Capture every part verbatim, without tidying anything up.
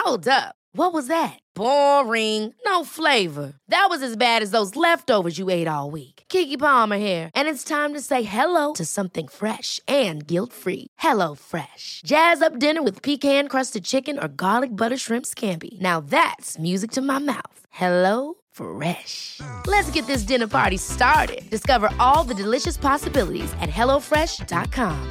Hold up. What was that? Boring. No flavor. That was as bad as those leftovers you ate all week. Keke Palmer here, and it's time to say hello to something fresh and guilt-free. Hello Fresh. Jazz up dinner with pecan-crusted chicken or garlic butter shrimp scampi. Now that's music to my mouth. Hello Fresh. Let's get this dinner party started. Discover all the delicious possibilities at hello fresh dot com.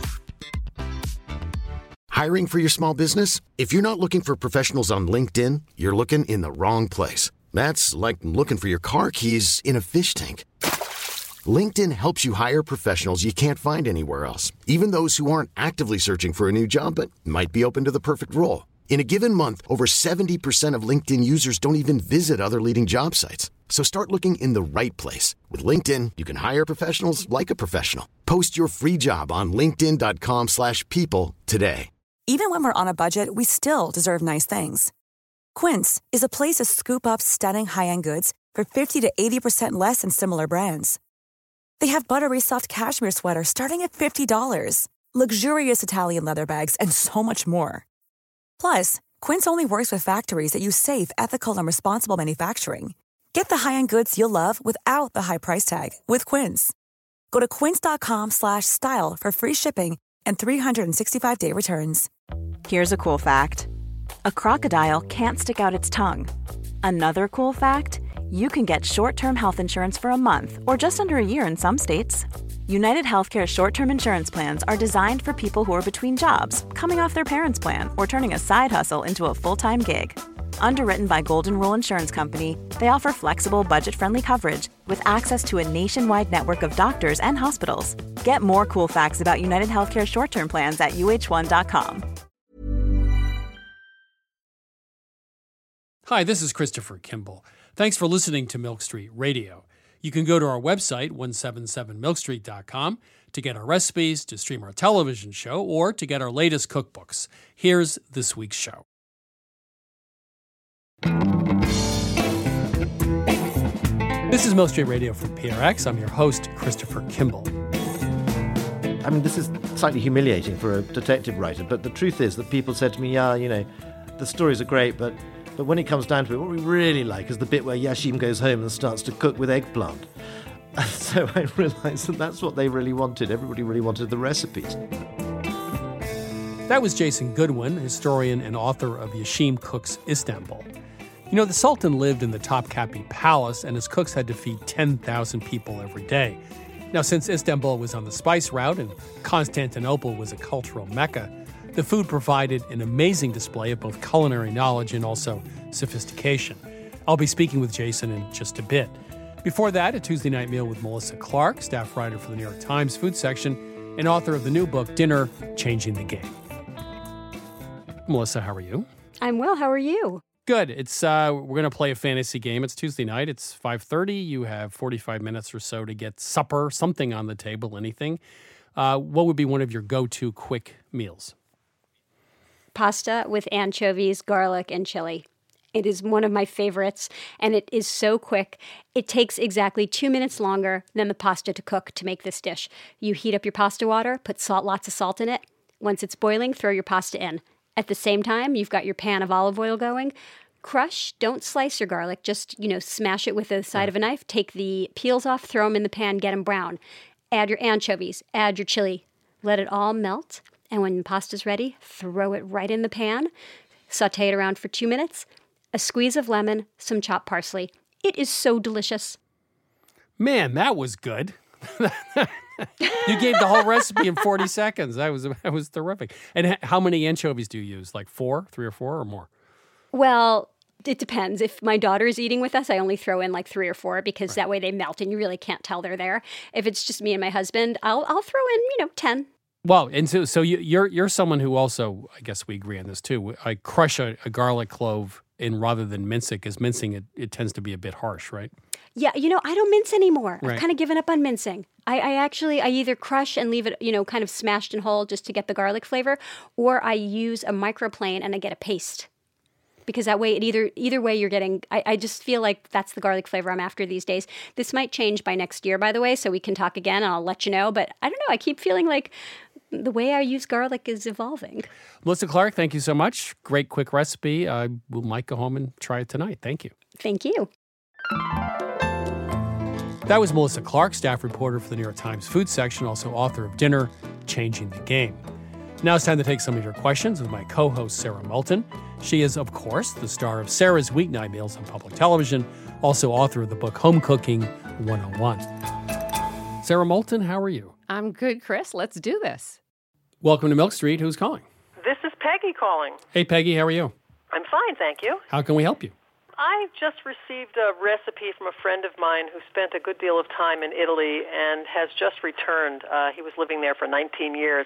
Hiring for your small business? If you're not looking for professionals on LinkedIn, you're looking in the wrong place. That's like looking for your car keys in a fish tank. LinkedIn helps you hire professionals you can't find anywhere else, even those who aren't actively searching for a new job but might be open to the perfect role. In a given month, over seventy percent of LinkedIn users don't even visit other leading job sites. So start looking in the right place. With LinkedIn, you can hire professionals like a professional. Post your free job on linkedin dot com slash people today. Even when we're on a budget, we still deserve nice things. Quince is a place to scoop up stunning high-end goods for fifty to eighty percent less than similar brands. They have buttery soft cashmere sweaters starting at fifty dollars, luxurious Italian leather bags, and so much more. Plus, Quince only works with factories that use safe, ethical, and responsible manufacturing. Get the high-end goods you'll love without the high price tag with Quince. Go to quince dot com slash style for free shipping and three sixty-five day returns. Here's a cool fact. A crocodile can't stick out its tongue. Another cool fact, you can get short-term health insurance for a month or just under a year in some states. United Healthcare short-term insurance plans are designed for people who are between jobs, coming off their parents' plan, or turning a side hustle into a full-time gig. Underwritten by Golden Rule Insurance Company, they offer flexible, budget-friendly coverage with access to a nationwide network of doctors and hospitals. Get more cool facts about United Healthcare short-term plans at U H one dot com. Hi, this is Christopher Kimball. Thanks for listening to Milk Street Radio. You can go to our website, one seventy-seven milk street dot com, to get our recipes, to stream our television show, or to get our latest cookbooks. Here's this week's show. This is Milk Street Radio from P R X. I'm your host, Christopher Kimball. I mean, this is slightly humiliating for a detective writer, but the truth is that people said to me, yeah, you know, the stories are great, but but when it comes down to it, what we really like is the bit where Yashim goes home and starts to cook with eggplant. And so I realised that that's what they really wanted. Everybody really wanted the recipes. That was Jason Goodwin, historian and author of Yashim Cooks Istanbul. You know, the Sultan lived in the Topkapi Palace, and his cooks had to feed ten thousand people every day. Now, since Istanbul was on the spice route and Constantinople was a cultural mecca, the food provided an amazing display of both culinary knowledge and also sophistication. I'll be speaking with Jason in just a bit. Before that, a Tuesday night meal with Melissa Clark, staff writer for the New York Times food section and author of the new book, Dinner, Changing the Game. Melissa, how are you? I'm well. How are you? Good. It's uh, we're going to play a fantasy game. It's Tuesday night. It's five thirty. You have forty-five minutes or so to get supper, something on the table, anything. Uh, what would be one of your go-to quick meals? Pasta with anchovies, garlic, and chili. It is one of my favorites, and it is so quick. It takes exactly two minutes longer than the pasta to cook to make this dish. You heat up your pasta water, put salt, lots of salt in it. Once it's boiling, throw your pasta in. At the same time, you've got your pan of olive oil going. Crush, don't slice your garlic, just, you know, smash it with the side of a knife. Take the peels off, throw them in the pan, get them brown. Add your anchovies, add your chili. Let it all melt. And when the pasta's ready, throw it right in the pan. Saute it around for two minutes. A squeeze of lemon, some chopped parsley. It is so delicious. Man, that was good. You gave the whole recipe in forty seconds. That was that was terrific. And how many anchovies do you use? Like four, three or four or more? Well, it depends. If my daughter is eating with us, I only throw in like three or four because right. That way they melt and you really can't tell they're there. If it's just me and my husband, I'll I'll throw in, you know, ten. Well, and so, so you, you're you're someone who also, I guess we agree on this too. I crush a, a garlic clove in rather than mince it, because mincing it, it tends to be a bit harsh, right? Yeah, you know, I don't mince anymore. Right. I've kind of given up on mincing. I, I actually, I either crush and leave it, you know, kind of smashed and whole just to get the garlic flavor, or I use a microplane and I get a paste. because that way, it either either way, you're getting. I, I just feel like that's the garlic flavor I'm after these days. This might change by next year, by the way, so we can talk again, and I'll let you know. But I don't know. I keep feeling like the way I use garlic is evolving. Melissa Clark, thank you so much. Great quick recipe. I will might go home and try it tonight. Thank you. Thank you. That was Melissa Clark, staff reporter for the New York Times Food Section, also author of Dinner, Changing the Game. Now it's time to take some of your questions with my co-host, Sarah Moulton. She is, of course, the star of Sarah's Weeknight Meals on public television, also author of the book Home Cooking one oh one. Sarah Moulton, how are you? I'm good, Chris. Let's do this. Welcome to Milk Street. Who's calling? This is Peggy calling. Hey, Peggy, how are you? I'm fine, thank you. How can we help you? I just received a recipe from a friend of mine who spent a good deal of time in Italy and has just returned. Uh, he was living there for nineteen years.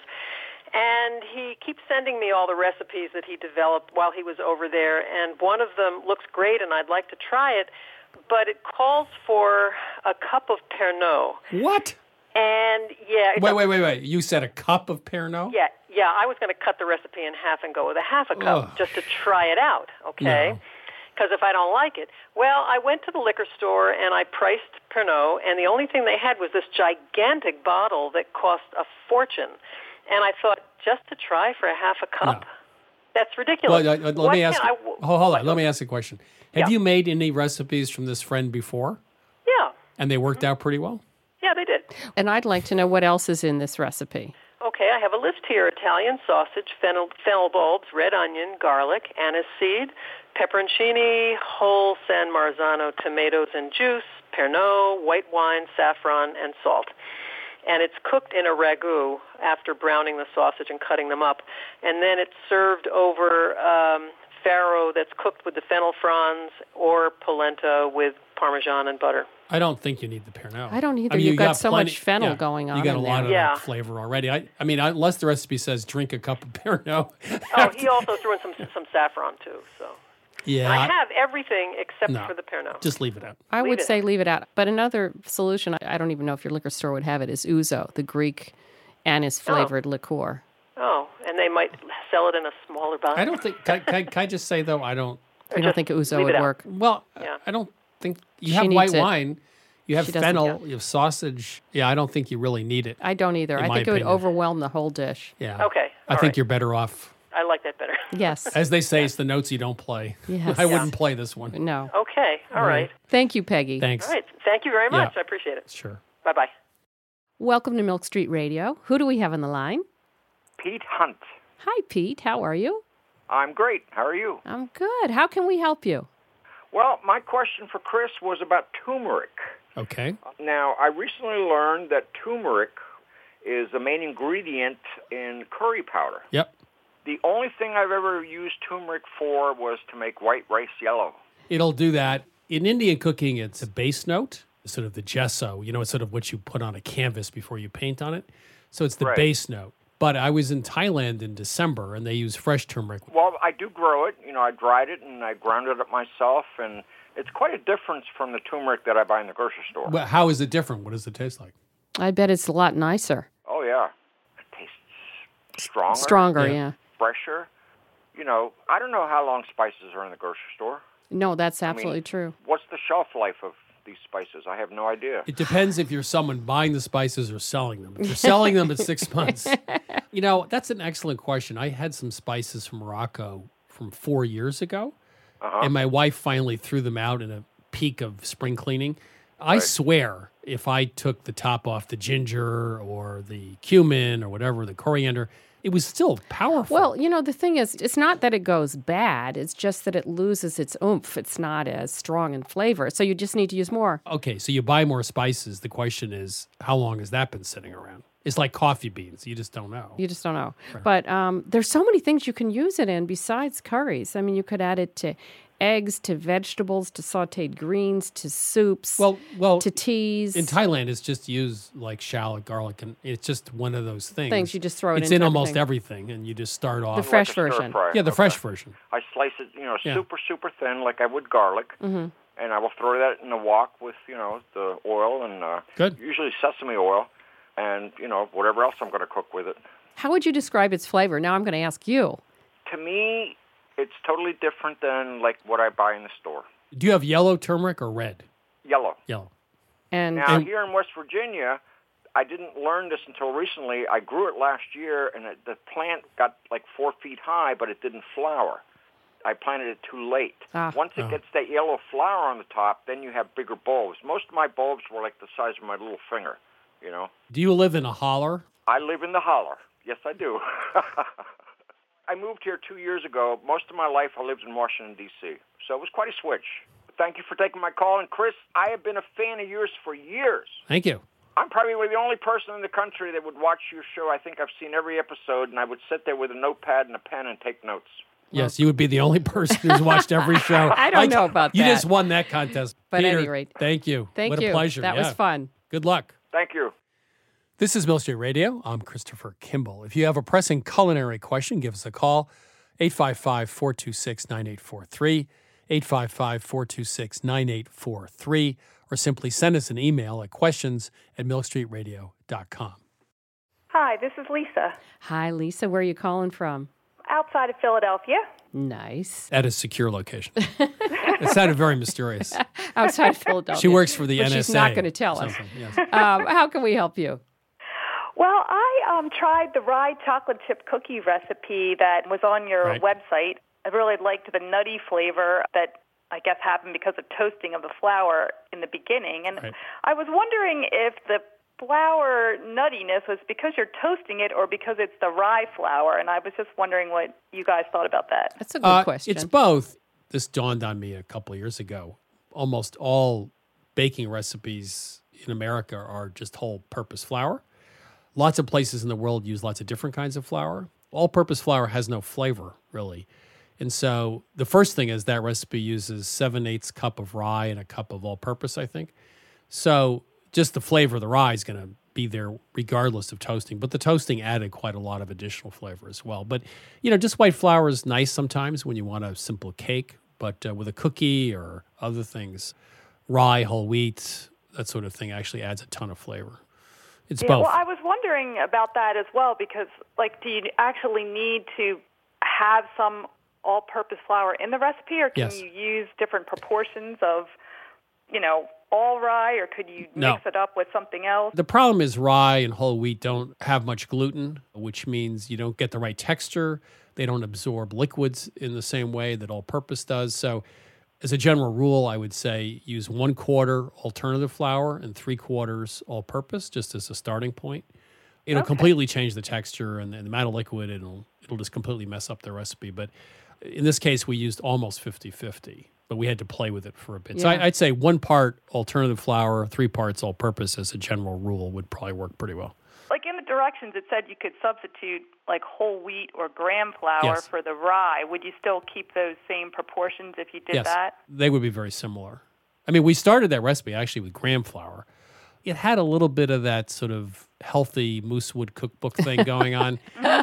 And he keeps sending me all the recipes that he developed while he was over there. And one of them looks great, and I'd like to try it. But it calls for a cup of Pernod. What? And, yeah. Wait, wait, wait, wait. You said a cup of Pernod? Yeah, yeah. I was going to cut the recipe in half and go with a half a cup Ugh. just to try it out, okay? No. Because if I don't like it, well, I went to the liquor store and I priced Pernod, and the only thing they had was this gigantic bottle that cost a fortune. And I thought, just to try for a half a cup? No. That's ridiculous. Well, uh, let What me ask. can I- hold, hold on. Let me ask a question. Have Yeah. you made any recipes from this friend before, Yeah, and they worked out pretty well? yeah, they did. And I'd like to know what else is in this recipe. Okay, I have a list here: Italian sausage, fennel, fennel bulbs, red onion, garlic, anise seed, pepperoncini, whole San Marzano tomatoes and juice, Pernod, white wine, saffron, and salt. And it's cooked in a ragu after browning the sausage and cutting them up. And then it's served over um, farro that's cooked with the fennel fronds or polenta with Parmesan and butter. I don't think you need the Pernod. I don't either. I mean, You've you got so plenty- much fennel yeah, going on You got a in lot there. of Yeah. that flavor already. I, I mean, unless the recipe says drink a cup of Pernod. Oh, he also threw in some some saffron too. So yeah, I have everything except no, for the Pernod. just leave it out. I Leave would it say out. leave it out. But another solution, I I don't even know if your liquor store would have it, is ouzo, the Greek anise-flavored liqueur. Oh, and they might sell it in a smaller bottle. I don't think. Can, I- can, can I just say though? I don't. You don't think ouzo leave would it out. work? Well, Yeah. I don't think you She have needs white it. wine. You have She doesn't, fennel. yeah. You have sausage. Yeah, I don't think you really need it. I don't either. In I my think it would opinion. overwhelm the whole dish. Yeah. Okay, I all think right. you're better off. I like that better. Yes. As they say, it's the notes you don't play. Yes. I wouldn't play this one. No. Okay, all right. Thank you, Peggy. Thanks. All right, thank you very much. Yeah. I appreciate it. Sure. Bye-bye. Welcome to Milk Street Radio. Who do we have on the line? Pete Hunt. Hi, Pete. How are you? I'm great. How are you? I'm good. How can we help you? Well, my question for Chris was about turmeric. Okay. Now, I recently learned that turmeric is the main ingredient in curry powder. Yep. The only thing I've ever used turmeric for was to make white rice yellow. It'll do that. In Indian cooking, it's a base note, sort of the gesso. You know, it's sort of what you put on a canvas before you paint on it. So it's the Right. base note. But I was in Thailand in December, and they use fresh turmeric. Well, I do grow it. You know, I dried it and I ground it up myself, and it's quite a difference from the turmeric that I buy in the grocery store. Well, how is it different? What does it taste like? I bet it's a lot nicer. Oh, yeah. It tastes stronger. Stronger, Yeah. yeah. Fresher. You know, I don't know how long spices are in the grocery store. No, that's mean- absolutely true. What's the shelf life of these spices? I have no idea. It depends if you're someone buying the spices or selling them. If you're selling them, it's six months. You know, that's an excellent question. I had some spices from Morocco from four years ago, Uh-huh. and my wife finally threw them out in a peak of spring cleaning. I swear, if I took the top off the ginger or the cumin or whatever, the coriander, it was still powerful. Well, you know, the thing is, it's not that it goes bad. It's just that it loses its oomph. It's not as strong in flavor. So you just need to use more. Okay, so you buy more spices. The question is, how long has that been sitting around? It's like coffee beans. You just don't know. You just don't know. But um, there's so many things you can use it in besides curries. I mean, you could add it to eggs, to vegetables, to sautéed greens, to soups, Well, well, to teas. in Thailand, it's just used like shallot, garlic, and it's just one of those things. Things you just throw it It's into in almost everything. everything, and you just start off. The fresh Like a stir version. fry. Yeah, the Okay. fresh version. I slice it, you know, Yeah. super, super thin, like I would garlic, Mm-hmm. and I will throw that in the wok with, you know, the oil and uh, Good. usually sesame oil, and you know whatever else I'm going to cook with it. How would you describe its flavor? Now I'm going to ask you. To me, It's totally different than like what I buy in the store. Do you have yellow turmeric or red? Yellow. Yellow. And, now, and here in West Virginia, I didn't learn this until recently. I grew it last year, and it, the plant got like four feet high, but it didn't flower. I planted it too late. Ah. Once it Oh. gets that yellow flower on the top, then you have bigger bulbs. Most of my bulbs were like the size of my little finger, you know. do you live in a holler? I live in the holler. Yes, I do. I moved here two years ago. Most of my life I lived in Washington, D C, so it was quite a switch. Thank you for taking my call. And, Chris, I have been a fan of yours for years. Thank you. I'm probably the only person in the country that would watch your show. I think I've seen every episode, and I would sit there with a notepad and a pen and take notes. Yes, you would be the only person who's watched every show. I don't know about you that. You just won that contest. But at Peter, any rate, thank you. Thank what you. a pleasure. That yeah. was fun. Good luck. Thank you. This is Milk Street Radio. I'm Christopher Kimball. If you have a pressing culinary question, give us a call, eight five five, four two six, nine eight four three, eight five five, four two six, nine eight four three, or simply send us an email at questions at milk street radio dot com. Hi, this is Lisa, Hi, Lisa. Where are you calling from? outside of Philadelphia. Nice. At a secure location. It sounded very mysterious. Outside of Philadelphia. She works for the but N S A. she's not going to tell us. Something, yes. Um, how can we help you? Well, I um, tried the rye chocolate chip cookie recipe that was on your Right. website. I really liked the nutty flavor that I guess happened because of toasting of the flour in the beginning. And Right. I was wondering if the flour nuttiness was because you're toasting it or because it's the rye flour. And I was just wondering what you guys thought about that. That's a good Uh, question. It's both. This dawned on me a couple of years ago. Almost all baking recipes in America are just whole-purpose flour. Lots of places in the world use lots of different kinds of flour. All-purpose flour has no flavor, really. And so the first thing is that recipe uses seven-eighths cup of rye and a cup of all-purpose, I think. So just the flavor of the rye is going to be there regardless of toasting. But the toasting added quite a lot of additional flavor as well. But, you know, just white flour is nice sometimes when you want a simple cake. But uh, with a cookie or other things, rye, whole wheat, that sort of thing actually adds a ton of flavor. It's Yeah, both. well, I was wondering about that as well because, like, do you actually need to have some all-purpose flour in the recipe, or can Yes. you use different proportions of, you know, all rye, or could you No. mix it up with something else? The problem is rye and whole wheat don't have much gluten, which means you don't get the right texture. They don't absorb liquids in the same way that all-purpose does. So as a general rule, I would say use one quarter alternative flour and three quarters all-purpose, just as a starting point. It'll Okay. completely change the texture and the amount of liquid. It'll it'll just completely mess up the recipe. But in this case, we used almost fifty-fifty, but we had to play with it for a bit. So Yeah. I, I'd say one part alternative flour, three parts all-purpose as a general rule would probably work pretty well. Like in the directions, it said you could substitute like whole wheat or graham flour Yes. for the rye. Would you still keep those same proportions if you did yes, that? they would be very similar. I mean, we started that recipe actually with graham flour. It had a little bit of that sort of healthy Moosewood cookbook thing going on.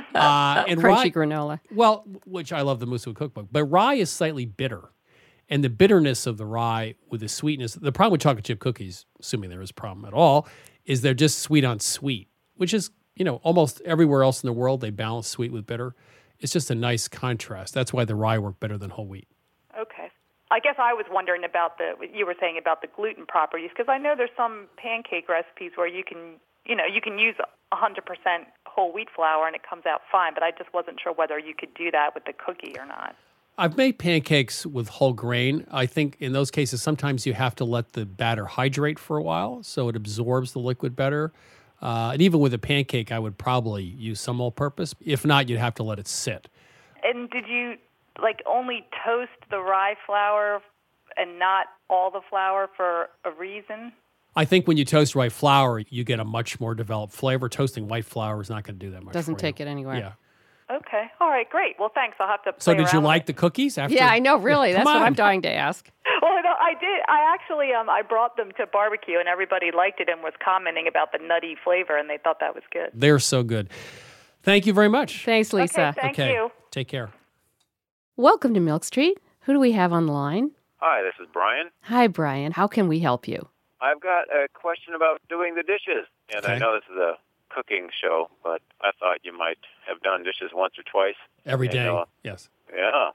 uh, and Crunchy rye, granola. well, which I love the Moosewood cookbook, but rye is slightly bitter. And the bitterness of the rye with the sweetness, the problem with chocolate chip cookies, assuming there is a problem at all, is they're just sweet on sweet, which is, you know, almost everywhere else in the world, they balance sweet with bitter. It's just a nice contrast. That's why the rye worked better than whole wheat. Okay. I guess I was wondering about the, you were saying about the gluten properties, because I know there's some pancake recipes where you can, you know, you can use one hundred percent whole wheat flour and it comes out fine, but I just wasn't sure whether you could do that with the cookie or not. I've made pancakes with whole grain. I think in those cases, sometimes you have to let the batter hydrate for a while so it absorbs the liquid better. Uh, and even with a pancake, I would probably use some all-purpose. If not, you'd have to let it sit. And did you, like, only toast the rye flour and not all the flour for a reason? I think when you toast white flour, you get a much more developed flavor. Toasting white flour is not going to do that much Doesn't for take you. it anywhere. Yeah. Okay. All right, great. Well, thanks. I'll have to play So did you around like with the cookies? After? Yeah, I know, really. Come That's what on. I'm dying to ask. it. Well, no, I did. I actually, um, I brought them to barbecue, and everybody liked it and was commenting about the nutty flavor, and they thought that was good. They're so good. Thank you very much. Thanks, Lisa. Okay, thank okay. you. Take care. Welcome to Milk Street. Who do we have on the line? Hi, this is Brian. Hi, Brian. How can we help you? I've got a question about doing the dishes. And Okay. I know this is a cooking show, but I thought you might have done dishes once or twice. Every And, day. uh, Yes. Yeah.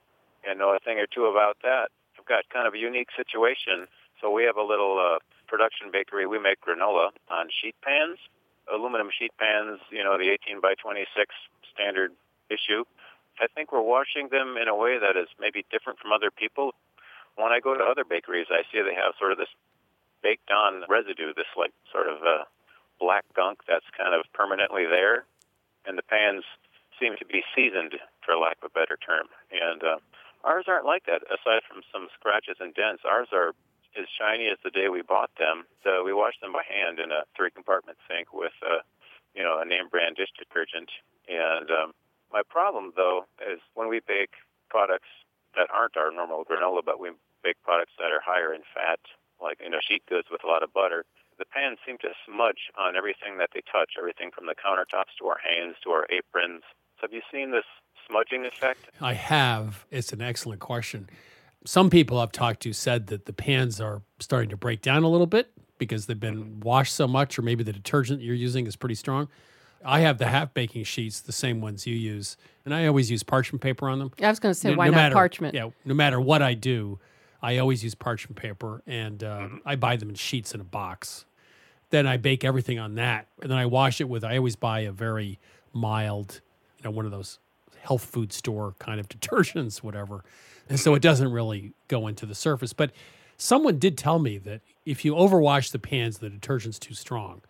and know a thing or two about that. I've got kind of a unique situation. So we have a little uh, production bakery. We make granola on sheet pans, aluminum sheet pans, you know, the eighteen by twenty-six standard issue. I think we're washing them in a way that is maybe different from other people. When I go to other bakeries, I see they have sort of this baked-on residue, this like sort of uh, black gunk that's kind of permanently there, and the pans seem to be seasoned, for lack of a better term. And uh, ours aren't like that, aside from some scratches and dents. Ours are as shiny as the day we bought them. So we wash them by hand in a three-compartment sink with, uh, you know, a name-brand dish detergent. And um, my problem, though, is when we bake products that aren't our normal granola, but we bake products that are higher in fat, like, you know, sheet goods with a lot of butter, the pans seem to smudge on everything that they touch, everything from the countertops to our hands to our aprons. So have you seen this smudging effect? I have. It's an excellent question. Some people I've talked to said that the pans are starting to break down a little bit because they've been washed so much, or maybe the detergent you're using is pretty strong. I have the half baking sheets, the same ones you use, and I always use parchment paper on them. I was going to say, no, why no not matter, parchment? Yeah, no matter what I do, I always use parchment paper, and uh, mm-hmm. I buy them in sheets in a box. Then I bake everything on that, and then I wash it with, I always buy a very mild, you know, one of those health food store kind of detergents, whatever. And so it doesn't really go into the surface. But someone did tell me that if you overwash the pans, the detergent's too strong.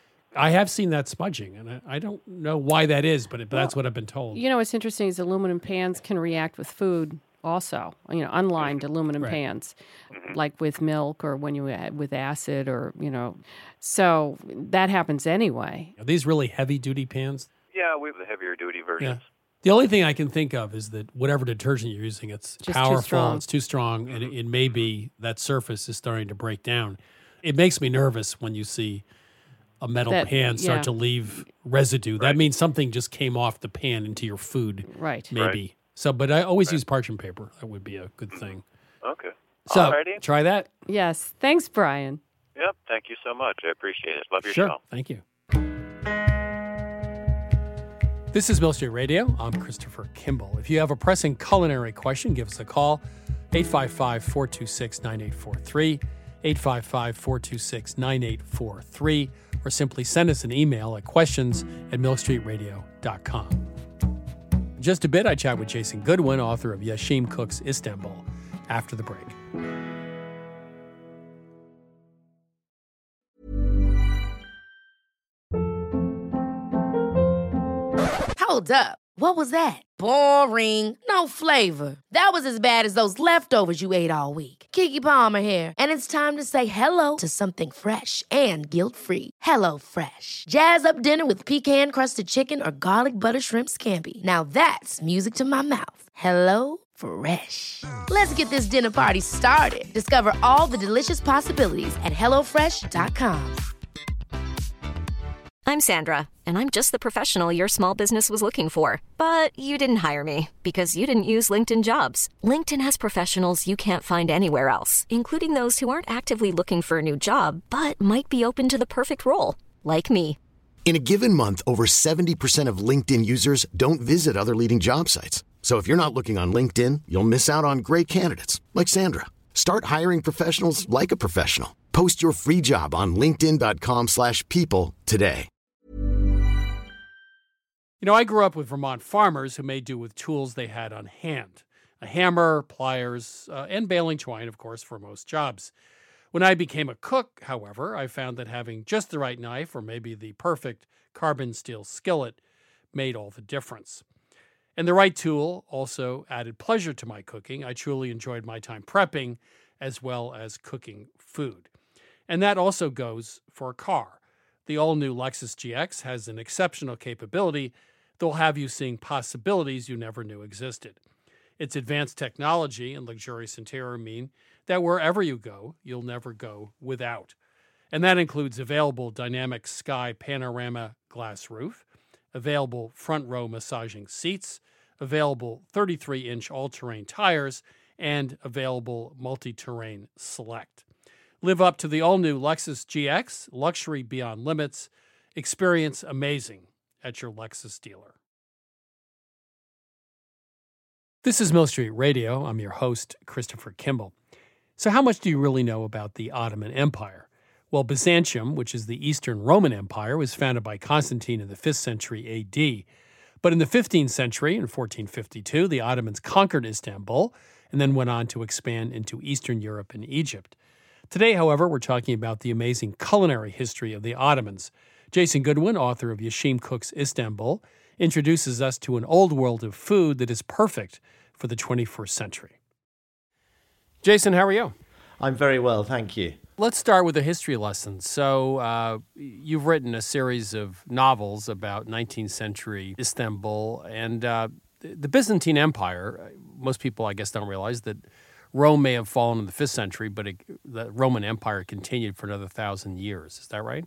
I have seen that smudging, and I, I don't know why that is, but, it, but well, that's what I've been told. You know, what's interesting is aluminum pans can react with food also, you know, unlined aluminum right. pans, like with milk or when you add with acid or, you know, so that happens anyway. Are these really heavy-duty pans? Yeah, we have the heavier-duty versions. Yeah. The only thing I can think of is that whatever detergent you're using, it's Just powerful, too strong. it's too strong, and it, it may be that surface is starting to break down. It makes me nervous when you see a metal That- pan start yeah. to leave residue. Right. That means something just came off the pan into your food, Right. maybe. Right. So, but I always use parchment paper. That would be a good thing. Okay. So, Alrighty. try that. Yes. Thanks, Brian. Yep, thank you so much. I appreciate it. Love your Sure. show. Thank you. This is Mill Street Radio. I'm Christopher Kimball. If you have a pressing culinary question, give us a call, eight five five, four two six, nine eight four three, eight five five, four two six, nine eight four three, or simply send us an email at questions at mill street radio dot com. In just a bit, I chat with Jason Goodwin, author of Yashim Cooks Istanbul, after the break. Hold up. What was that? Boring. No flavor. That was as bad as those leftovers you ate all week. Keke Palmer here, and it's time to say hello to something fresh and guilt-free. Hello Fresh. Jazz up dinner with pecan-crusted chicken or garlic butter shrimp scampi. Now that's music to my mouth. Hello Fresh. Let's get this dinner party started. Discover all the delicious possibilities at hello fresh dot com. I'm Sandra, and I'm just the professional your small business was looking for. But you didn't hire me because you didn't use LinkedIn Jobs. LinkedIn has professionals you can't find anywhere else, including those who aren't actively looking for a new job, but might be open to the perfect role, like me. In a given month, over seventy percent of LinkedIn users don't visit other leading job sites. So if you're not looking on LinkedIn, you'll miss out on great candidates like Sandra. Start hiring professionals like a professional. Post your free job on linkedin dot com slash people today. You know, I grew up with Vermont farmers who made do with tools they had on hand. A hammer, pliers, uh, and baling twine, of course, for most jobs. When I became a cook, however, I found that having just the right knife or maybe the perfect carbon steel skillet made all the difference. And the right tool also added pleasure to my cooking. I truly enjoyed my time prepping as well as cooking food. And that also goes for a car. The all-new Lexus G X has an exceptional capability that will have you seeing possibilities you never knew existed. Its advanced technology and luxurious interior mean that wherever you go, you'll never go without. And that includes available dynamic sky panorama glass roof, available front row massaging seats, available thirty-three inch all-terrain tires, and available multi-terrain select. Live up to the all-new Lexus G X, luxury beyond limits. Experience amazing at your Lexus dealer. This is Mill Street Radio. I'm your host, Christopher Kimball. So how much do you really know about the Ottoman Empire? Well, Byzantium, which is the Eastern Roman Empire, was founded by Constantine in the fifth century A D. But in the fifteenth century, in fourteen fifty-two, the Ottomans conquered Istanbul and then went on to expand into Eastern Europe and Egypt. Today, however, we're talking about the amazing culinary history of the Ottomans. Jason Goodwin, author of Yashim Cooks Istanbul, introduces us to an old world of food that is perfect for the twenty-first century. Jason, how are you? I'm very well, thank you. Let's start with a history lesson. So uh, you've written a series of novels about nineteenth century Istanbul and uh, the Byzantine Empire. Most people, I guess, don't realize that Rome may have fallen in the fifth century, but it, the Roman Empire continued for another thousand years. Is that right?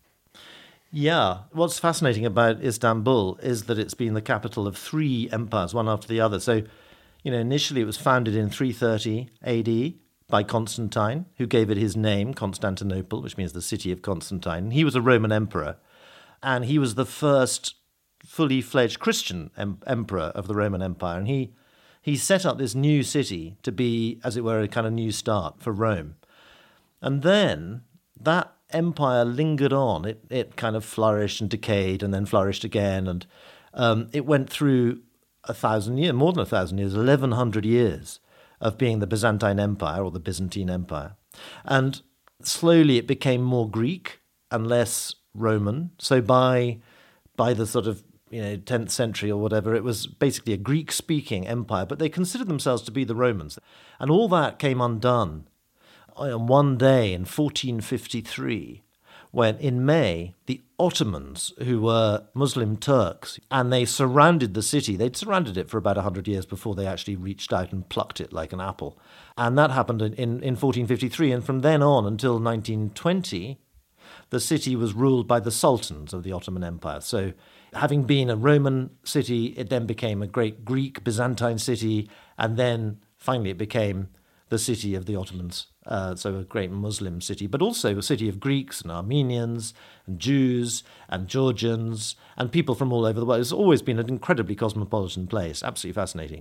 Yeah. What's fascinating about Istanbul is that it's been the capital of three empires, one after the other. So, you know, initially it was founded in three thirty A D by Constantine, who gave it his name, Constantinople, which means the city of Constantine. He was a Roman emperor, and he was the first fully fledged Christian em- emperor of the Roman Empire. And he he set up this new city to be, as it were, a kind of new start for Rome. And then that empire lingered on. It it kind of flourished and decayed and then flourished again. And um, it went through a thousand years, more than a thousand years, eleven hundred years of being the Byzantine Empire or the Byzantine Empire. And slowly it became more Greek and less Roman. So by by the sort of, you know, tenth century or whatever, it was basically a Greek-speaking empire, but they considered themselves to be the Romans. And all that came undone on one day in fourteen fifty-three, when in May, the Ottomans, who were Muslim Turks, and they surrounded the city. They'd surrounded it for about one hundred years before they actually reached out and plucked it like an apple. And that happened in, in fourteen fifty-three, and from then on until nineteen twenty, the city was ruled by the sultans of the Ottoman Empire. So having been a Roman city, it then became a great Greek Byzantine city, and then finally it became the city of the Ottomans. Uh, so a great Muslim city, but also a city of Greeks and Armenians and Jews and Georgians and people from all over the world. It's always been an incredibly cosmopolitan place. Absolutely fascinating.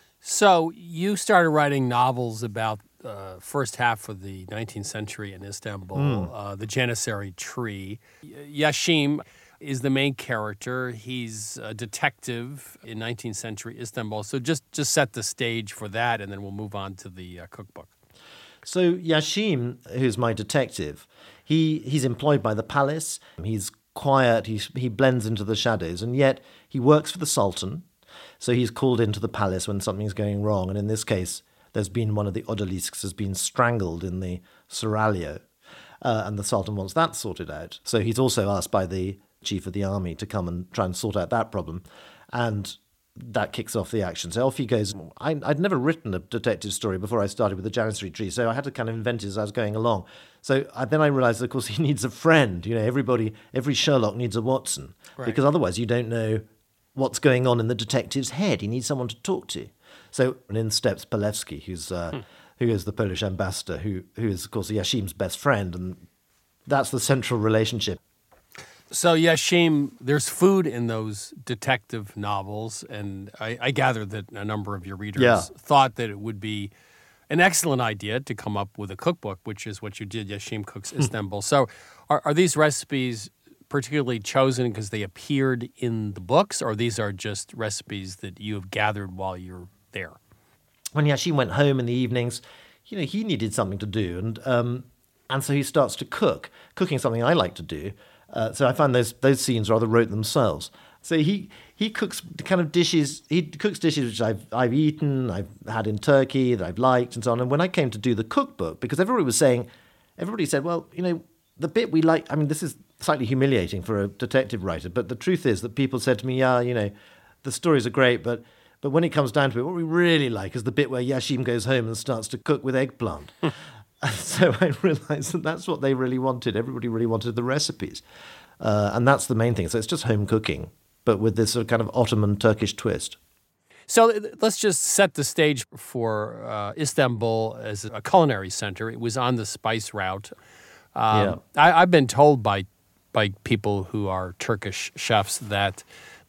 So you started writing novels about the uh, first half of the nineteenth century in Istanbul, mm. uh, the Janissary tree. Yashim is the main character. He's a detective in nineteenth century Istanbul. So just, just set the stage for that, and then we'll move on to the uh, cookbook. So Yashim, who's my detective, he, he's employed by the palace. He's quiet. He, he blends into the shadows, and yet he works for the Sultan. So he's called into the palace when something's going wrong. And in this case, there's been one of the odalisks has been strangled in the seraglio, uh, and the Sultan wants that sorted out. So he's also asked by the chief of the army to come and try and sort out that problem. And that kicks off the action. So off he goes. I, I'd never written a detective story before I started with the Janissary tree, so I had to kind of invent it as I was going along. So I, then I realised, of course, he needs a friend. You know, everybody, every Sherlock needs a Watson, right, because otherwise you don't know what's going on in the detective's head. He needs someone to talk to. So and in steps Palevsky, who's uh, hmm. who is the Polish ambassador, who who is, of course, Yashim's best friend, and that's the central relationship. So, Yashim, there's food in those detective novels, and I, I gather that a number of your readers yeah. thought that it would be an excellent idea to come up with a cookbook, which is what you did, Yashim Cooks Istanbul. So are, are these recipes particularly chosen because they appeared in the books, or these are just recipes that you have gathered while you're there? When Yashim went home in the evenings, you know, he needed something to do, and um, and so he starts to cook. Cooking is something I like to do. Uh, so I find those those scenes rather wrote themselves. So he he cooks the kind of dishes, he cooks dishes which I've I've eaten, I've had in Turkey, that I've liked, and so on. And when I came to do the cookbook, because everybody was saying, everybody said, well, you know, the bit we like, I mean, this is slightly humiliating for a detective writer, but the truth is that people said to me, yeah, you know, the stories are great, but but when it comes down to it, what we really like is the bit where Yashim goes home and starts to cook with eggplant. And so I realised that that's what they really wanted. Everybody really wanted the recipes. Uh, and that's the main thing. So it's just home cooking, but with this sort of kind of Ottoman Turkish twist. So let's just set the stage for uh, Istanbul as a culinary center. It was on the spice route. Um, yeah. I, I've been told by by people who are Turkish chefs that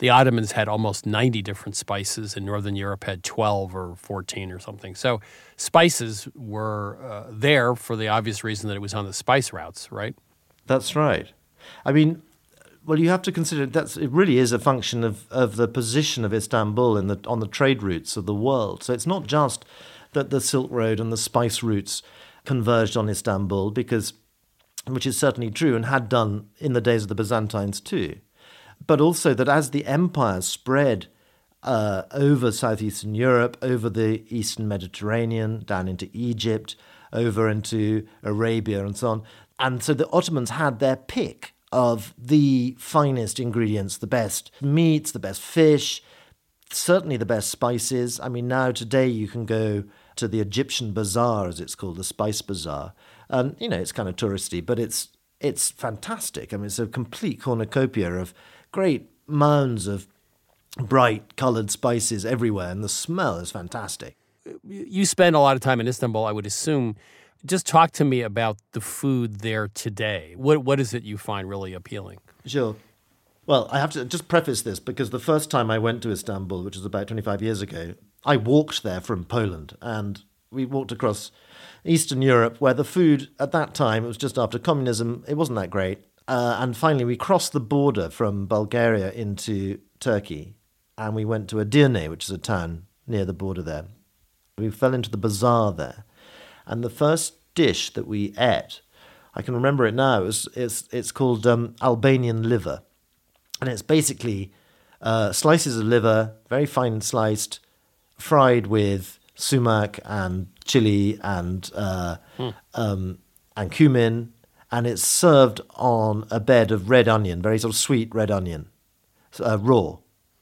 the Ottomans had almost ninety different spices, and Northern Europe had twelve or fourteen or something. So spices were uh, there for the obvious reason that it was on the spice routes, right? That's right. I mean, well, you have to consider that it really is a function of, of the position of Istanbul in the on the trade routes of the world. So it's not just that the Silk Road and the spice routes converged on Istanbul, because, which is certainly true and had done in the days of the Byzantines too, but also that as the empire spread uh, over southeastern Europe, over the eastern Mediterranean, down into Egypt, over into Arabia and so on, and so the Ottomans had their pick of the finest ingredients, the best meats, the best fish, certainly the best spices. I mean, now today you can go to the Egyptian bazaar, as it's called, the spice bazaar. And, you know, it's kind of touristy, but it's it's fantastic. I mean, it's a complete cornucopia of great mounds of bright coloured spices everywhere, and the smell is fantastic. You spend a lot of time in Istanbul, I would assume. Just talk to me about the food there today. What What is it you find really appealing? Sure. Well, I have to just preface this, because the first time I went to Istanbul, which was about twenty-five years ago, I walked there from Poland, and we walked across Eastern Europe, where the food at that time, it was just after communism, it wasn't that great. Uh, and finally, we crossed the border from Bulgaria into Turkey, and we went to Edirne, which is a town near the border there. We fell into the bazaar there. And the first dish that we ate, I can remember it now, it's, it's, it's called um, Albanian liver. And it's basically uh, slices of liver, very fine sliced, fried with sumac and chili and uh, hmm. um, and cumin, and it's served on a bed of red onion, very sort of sweet red onion, uh, raw.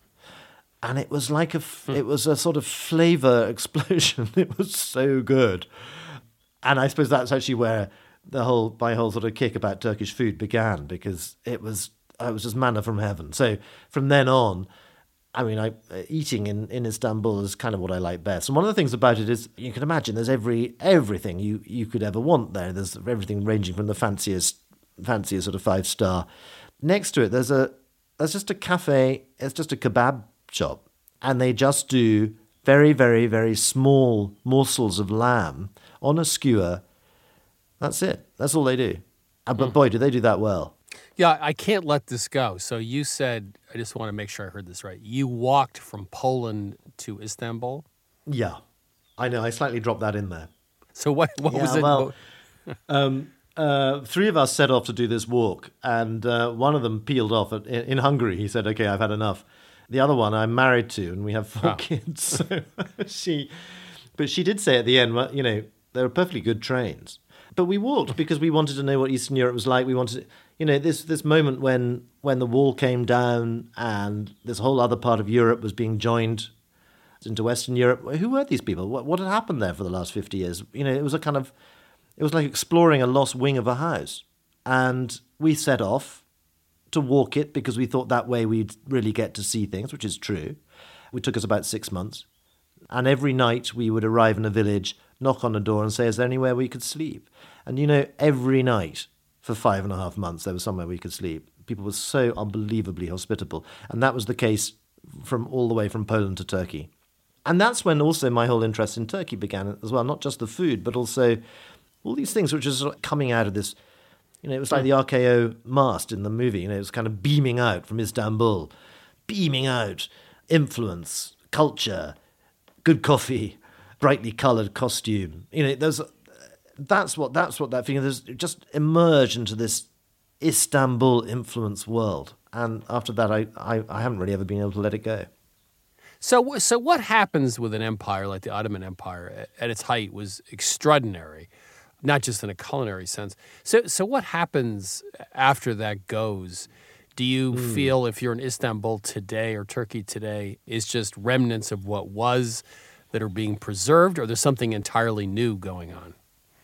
And it was like a, hmm. it was a sort of flavour explosion. It was so good. And I suppose that's actually where the whole my whole sort of kick about Turkish food began, because it was it was just manna from heaven. So from then on, I mean, I, eating in, in Istanbul is kind of what I like best. And one of the things about it is, you can imagine, there's every everything you, you could ever want there. There's everything ranging from the fanciest, fanciest sort of five star. Next to it, there's a there's just a cafe. It's just a kebab shop, and they just do very, very, very small morsels of lamb on a skewer. That's it. That's all they do. Mm. But boy, do they do that well. Yeah, I can't let this go. So you said, I just want to make sure I heard this right. You walked from Poland to Istanbul? Yeah. I know. I slightly dropped that in there. So what, what yeah, was it? Well, um, uh, three of us set off to do this walk, and uh, one of them peeled off at, in, in Hungary. He said, okay, I've had enough. The other one I'm married to, and we have four oh. kids. So she, but she did say at the end, well, you know, they were perfectly good trains. But we walked because we wanted to know what Eastern Europe was like. We wanted, you know, this this moment when when the wall came down and this whole other part of Europe was being joined into Western Europe. Who were these people? What what had happened there for the last fifty years? You know, it was a kind of, it was like exploring a lost wing of a house. And we set off to walk it because we thought that way we'd really get to see things, which is true. It took us about six months. And every night we would arrive in a village, knock on a door and say, is there anywhere we could sleep? And, you know, every night for five and a half months, there was somewhere we could sleep. People were so unbelievably hospitable. And that was the case from all the way from Poland to Turkey. And that's when also my whole interest in Turkey began as well, not just the food, but also all these things which are sort of coming out of this, you know, it was like the R K O mast in the movie, you know, it was kind of beaming out from Istanbul, beaming out influence, culture, good coffee, brightly coloured costume. You know, there's that's what that's what that feeling. There's just emerged into this Istanbul influence world, and after that, I, I I haven't really ever been able to let it go. So so what happens with an empire like the Ottoman Empire at its height was extraordinary, not just in a culinary sense. So so what happens after that goes? Do you mm. feel if you're in Istanbul today or Turkey today is just remnants of what was that are being preserved, or there's something entirely new going on?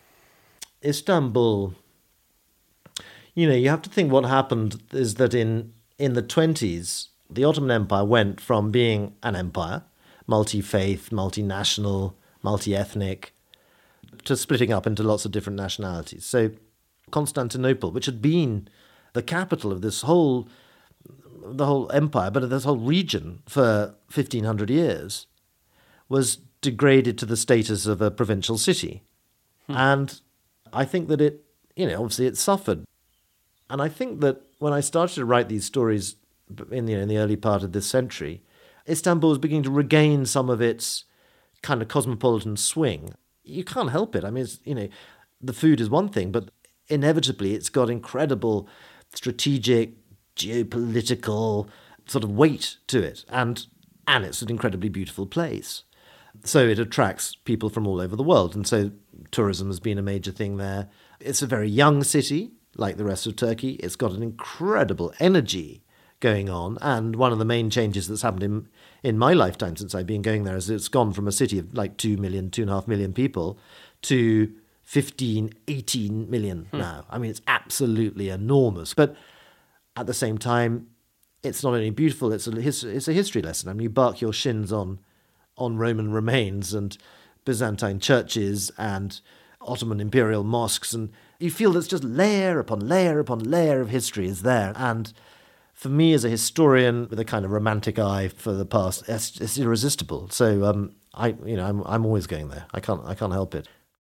Istanbul, you know, you have to think what happened is that in, in the twenties, the Ottoman Empire went from being an empire, multi-faith, multinational, multi-ethnic, to splitting up into lots of different nationalities. So Constantinople, which had been the capital of this whole the whole empire, but this whole region for fifteen hundred years was degraded to the status of a provincial city. Hmm. And I think that it, you know, obviously it suffered. And I think that when I started to write these stories in the, in the early part of this century, Istanbul was beginning to regain some of its kind of cosmopolitan swing. You can't help it. I mean, it's, you know, the food is one thing, but inevitably it's got incredible strategic, geopolitical sort of weight to it. And, and it's an incredibly beautiful place. So it attracts people from all over the world. And so tourism has been a major thing there. It's a very young city, like the rest of Turkey. It's got an incredible energy going on. And one of the main changes that's happened in, in my lifetime since I've been going there is it's gone from a city of like two million, two and a half million people to fifteen, eighteen million hmm. now. I mean, it's absolutely enormous. But at the same time, it's not only beautiful, it's a, it's a history lesson. I mean, you bark your shins on on Roman remains and Byzantine churches and Ottoman imperial mosques, and you feel there's just layer upon layer upon layer of history is there. And for me as a historian with a kind of romantic eye for the past, it's, it's irresistible. So um, I, you know, I'm I'm always going there. I can't I can't help it.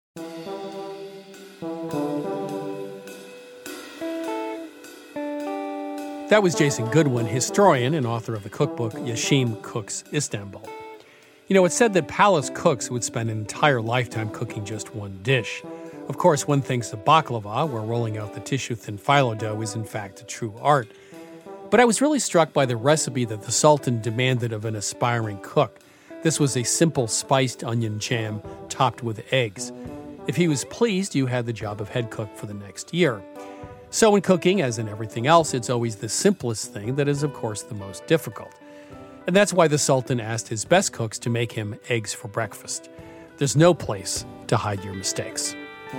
That was Jason Goodwin, historian and author of the cookbook Yashim Cooks Istanbul. You know, it's said that palace cooks would spend an entire lifetime cooking just one dish. Of course, one thinks of baklava, where rolling out the tissue-thin phyllo dough is in fact a true art. But I was really struck by the recipe that the Sultan demanded of an aspiring cook. This was a simple spiced onion jam topped with eggs. If he was pleased, you had the job of head cook for the next year. So in cooking, as in everything else, it's always the simplest thing that is, of course, the most difficult. And that's why the Sultan asked his best cooks to make him eggs for breakfast. There's no place to hide your mistakes.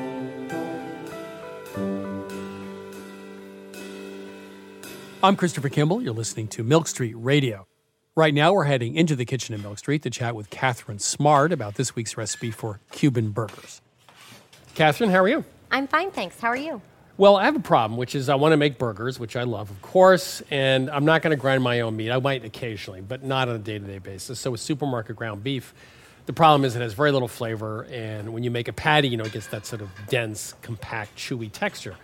I'm Christopher Kimball. You're listening to Milk Street Radio. Right now, we're heading into the kitchen at Milk Street to chat with Catherine Smart about this week's recipe for Cuban burgers. Catherine, how are you? I'm fine, thanks. How are you? Well, I have a problem, which is I want to make burgers, which I love, of course, and I'm not going to grind my own meat. I might occasionally, but not on a day-to-day basis. So with supermarket ground beef, the problem is it has very little flavor, and when you make a patty, you know, it gets that sort of dense, compact, chewy texture.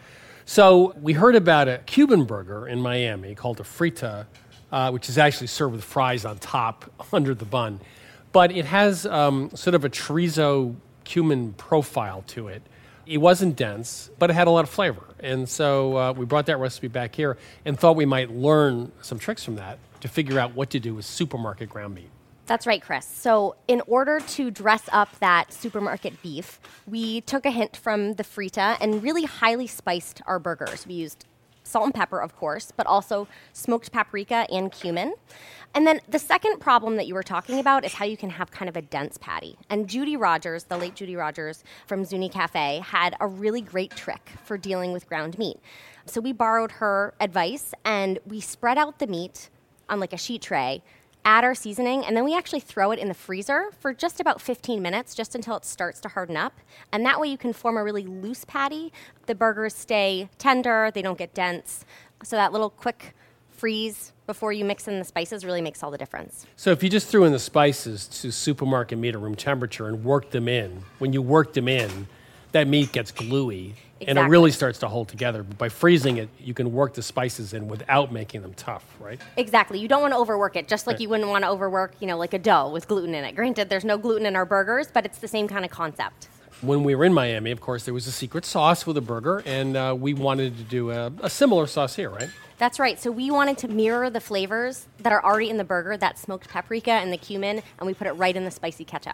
So we heard about a Cuban burger in Miami called a frita, uh, which is actually served with fries on top under the bun. But it has um, sort of a chorizo cumin profile to it. It wasn't dense, but it had a lot of flavor. And so uh, we brought that recipe back here and thought we might learn some tricks from that to figure out what to do with supermarket ground meat. That's right, Chris. So in order to dress up that supermarket beef, we took a hint from the frita and really highly spiced our burgers. We used salt and pepper, of course, but also smoked paprika and cumin. And then the second problem that you were talking about is how you can have kind of a dense patty. And Judy Rogers, the late Judy Rogers from Zuni Cafe, had a really great trick for dealing with ground meat. So we borrowed her advice, and we spread out the meat on like a sheet tray, add our seasoning, and then we actually throw it in the freezer for just about fifteen minutes, just until it starts to harden up. And that way you can form a really loose patty. The burgers stay tender, they don't get dense. So that little quick freeze before you mix in the spices really makes all the difference. So if you just threw in the spices to supermarket meat at room temperature and worked them in, when you work them in, that meat gets gluey. Exactly. And it really starts to hold together. But by freezing it, you can work the spices in without making them tough, right? Exactly. You don't want to overwork it, just like right. you wouldn't want to overwork, you know, like a dough with gluten in it. Granted, there's no gluten in our burgers, but it's the same kind of concept. When we were in Miami, of course, there was a secret sauce with a burger, and uh, we wanted to do a, a similar sauce here, right? That's right. So we wanted to mirror the flavors that are already in the burger, that smoked paprika and the cumin, and we put it right in the spicy ketchup.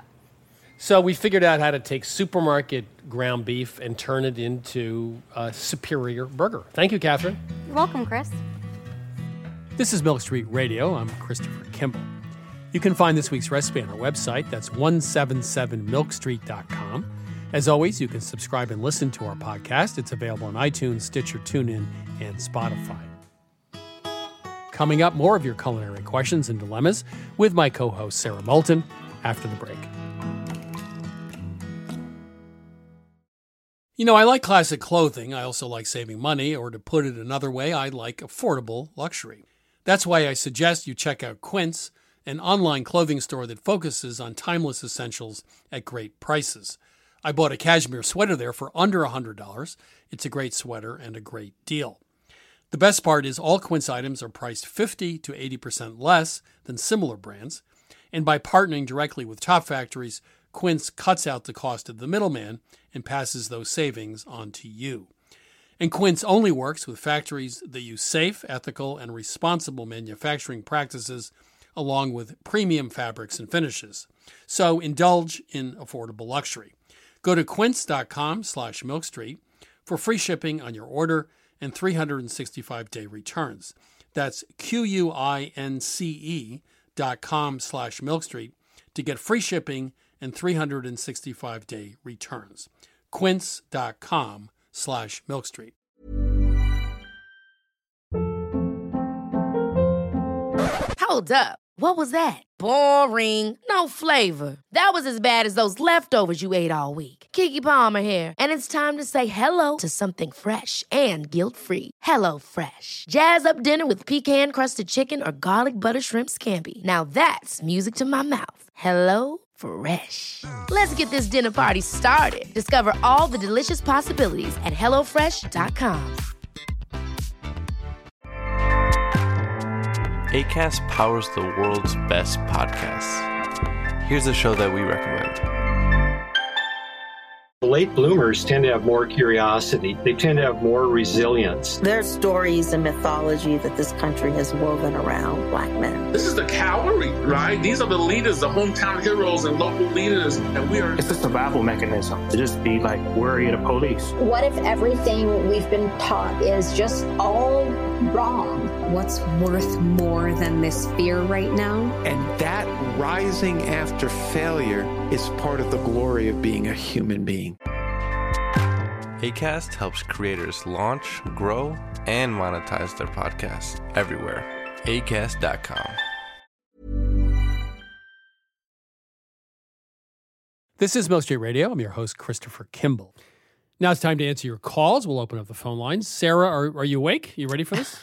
So we figured out how to take supermarket ground beef and turn it into a superior burger. Thank you, Catherine. You're welcome, Chris. This is Milk Street Radio. I'm Christopher Kimball. You can find this week's recipe on our website. That's one seventy-seven milk street dot com. As always, you can subscribe and listen to our podcast. It's available on iTunes, Stitcher, TuneIn, and Spotify. Coming up, more of your culinary questions and dilemmas with my co-host, Sarah Moulton, after the break. You know, I like classic clothing. I also like saving money, or to put it another way, I like affordable luxury. That's why I suggest you check out Quince, an online clothing store that focuses on timeless essentials at great prices. I bought a cashmere sweater there for under one hundred dollars. It's a great sweater and a great deal. The best part is all Quince items are priced fifty to eighty percent less than similar brands. And by partnering directly with top factories, Quince cuts out the cost of the middleman and passes those savings on to you. And Quince only works with factories that use safe, ethical, and responsible manufacturing practices along with premium fabrics and finishes. So indulge in affordable luxury. Go to quince.com slash milkstreet for free shipping on your order and three hundred sixty-five day returns. That's Q-U-I-N-C-E dot com slash milkstreet to get free shipping and three hundred sixty-five day returns. Quince.com slash milkstreet. Hold up. What was that? Boring. No flavor. That was as bad as those leftovers you ate all week. Keke Palmer here, and it's time to say hello to something fresh and guilt-free. Hello Fresh. Jazz up dinner with pecan-crusted chicken or garlic butter shrimp scampi. Now that's music to my mouth. Hello Fresh. Let's get this dinner party started. Discover all the delicious possibilities at hello fresh dot com. Acast powers the world's best podcasts. Here's a show that we recommend. Late bloomers tend to have more curiosity. They tend to have more resilience. There's stories and mythology that this country has woven around Black men. This is the cavalry, right? These are the leaders, the hometown heroes and local leaders. And we are... It's a survival mechanism to just be like worried of police. What if everything we've been taught is just all wrong? What's worth more than this fear right now? And that rising after failure is part of the glory of being a human being. Acast helps creators launch, grow, and monetize their podcasts everywhere. Acast dot com. This is Milk Street Radio. I'm your host, Christopher Kimball. Now it's time to answer your calls. We'll open up the phone lines. Sarah, are, are you awake? You ready for this?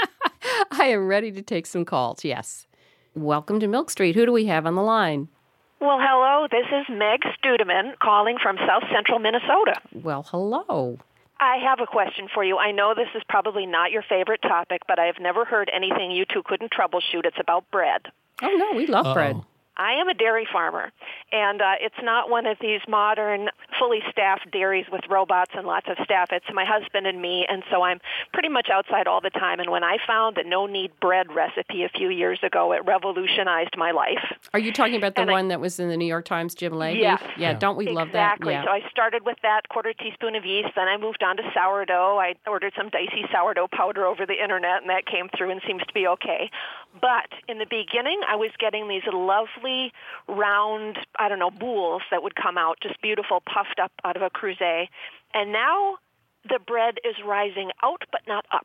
I am ready to take some calls, yes. Welcome to Milk Street. Who do we have on the line? Well, hello. This is Meg Studeman calling from South Central Minnesota. Well, hello. I have a question for you. I know this is probably not your favorite topic, but I have never heard anything you two couldn't troubleshoot. It's about bread. Oh, no, we love Uh-oh. bread. I am a dairy farmer, and uh, it's not one of these modern, fully staffed dairies with robots and lots of staff. It's my husband and me, and so I'm pretty much outside all the time. And when I found the no-knead bread recipe a few years ago, it revolutionized my life. Are you talking about the and one I, that was in the New York Times, Jim Leahy? Yes. Yeah, don't we love exactly. that? Exactly. Yeah. So I started with that quarter teaspoon of yeast, then I moved on to sourdough. I ordered some dicey sourdough powder over the internet, and that came through and seems to be okay. But in the beginning, I was getting these lovely round, I don't know, boules that would come out, just beautiful, puffed up out of a creuset. And now the bread is rising out but not up.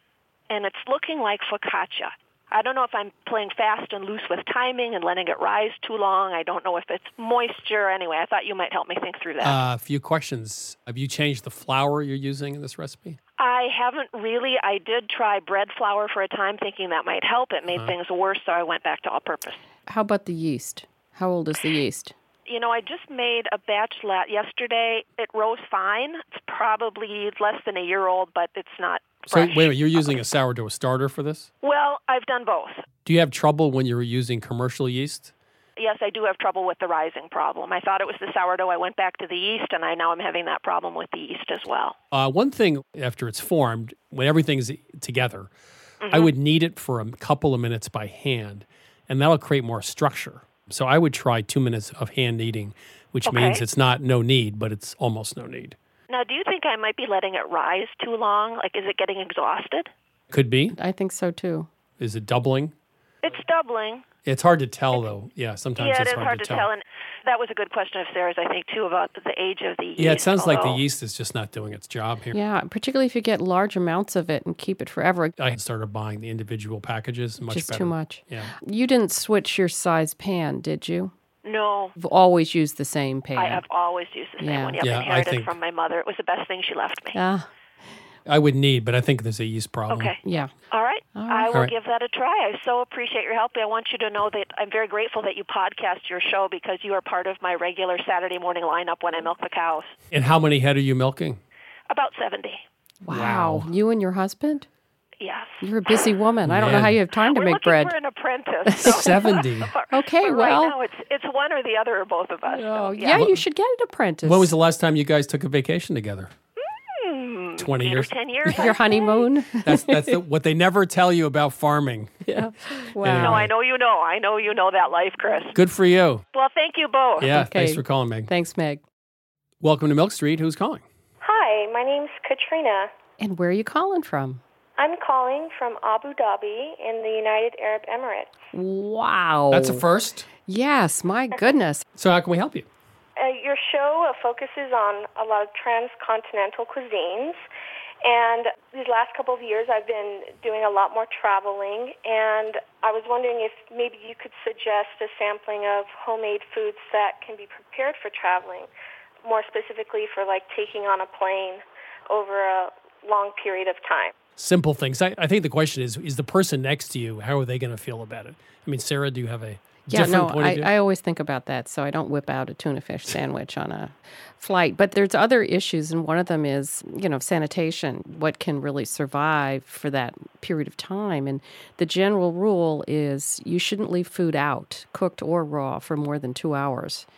And it's looking like focaccia. I don't know if I'm playing fast and loose with timing and letting it rise too long. I don't know if it's moisture. Anyway, I thought you might help me think through that. Uh, a few questions. Have you changed the flour you're using in this recipe? I haven't really. I did try bread flour for a time thinking that might help. It made uh-huh. things worse, so I went back to all-purpose. How about the yeast? How old is the yeast? You know, I just made a batch lat yesterday. It rose fine. It's probably less than a year old, but it's not fresh. So wait a minute, you're using a sourdough starter for this? Well, I've done both. Do you have trouble when you're using commercial yeast? Yes, I do have trouble with the rising problem. I thought it was the sourdough. I went back to the yeast, and I now I'm having that problem with the yeast as well. Uh, one thing, after it's formed, when everything's together, mm-hmm. I would knead it for a couple of minutes by hand, and that'll create more structure. So I would try two minutes of hand kneading, which okay. means it's not no knead, but it's almost no knead. Now, do you think I might be letting it rise too long? Like, is it getting exhausted? Could be. I think so, too. Is it doubling? It's doubling. It's hard to tell, though. Yeah, sometimes yeah, it's it is hard, hard to, to tell. tell. And that was a good question of Sarah's, I think, too, about the age of the yeast. Yeah, it sounds although... like the yeast is just not doing its job here. Yeah, particularly if you get large amounts of it and keep it forever. I started buying the individual packages. Much just better. too much. Yeah. You didn't switch your size pan, did you? No. You've always used the same pan. I have always used the same yeah. one. Yep, yeah, inherited I think... from my mother. It was the best thing she left me. Yeah. I would need, but I think there's a yeast problem. Okay. Yeah. All right. I will All right. give that a try. I so appreciate your help. I want you to know that I'm very grateful that you podcast your show because you are part of my regular Saturday morning lineup when I milk the cows. And how many head are you milking? About seventy. Wow. You and your husband? Yes. You're a busy woman. I don't know Man. how you have time to We're make looking bread. for an apprentice. So. seventy. Okay, But well. right now it's it's one or the other or both of us. Oh, so, yeah, you should get an apprentice. When was the last time you guys took a vacation together? Hmm, twenty eight years. or ten years. Your honeymoon? That's that's the, what they never tell you about farming. Yeah. No, I know you know. I know you know that life, Chris. Good for you. Well, thank you both. Yeah, Okay. thanks for calling, Meg. Thanks, Meg. Welcome to Milk Street. Who's calling? Hi, my name's Katrina. And where are you calling from? I'm calling from Abu Dhabi in the United Arab Emirates. Wow. That's a first. Yes, my goodness. So how can we help you? Uh, your show uh, focuses on a lot of transcontinental cuisines, and these last couple of years I've been doing a lot more traveling, and I was wondering if maybe you could suggest a sampling of homemade foods that can be prepared for traveling, more specifically for like taking on a plane over a long period of time. Simple things. I, I think the question is, is the person next to you, how are they going to feel about it? I mean, Sarah, do you have a Yeah, different no, point I, of view? I always think about that, so I don't whip out a tuna fish sandwich on a flight. But there's other issues, and one of them is, you know, sanitation. What can really survive for that period of time? And the general rule is you shouldn't leave food out, cooked or raw, for more than two hours.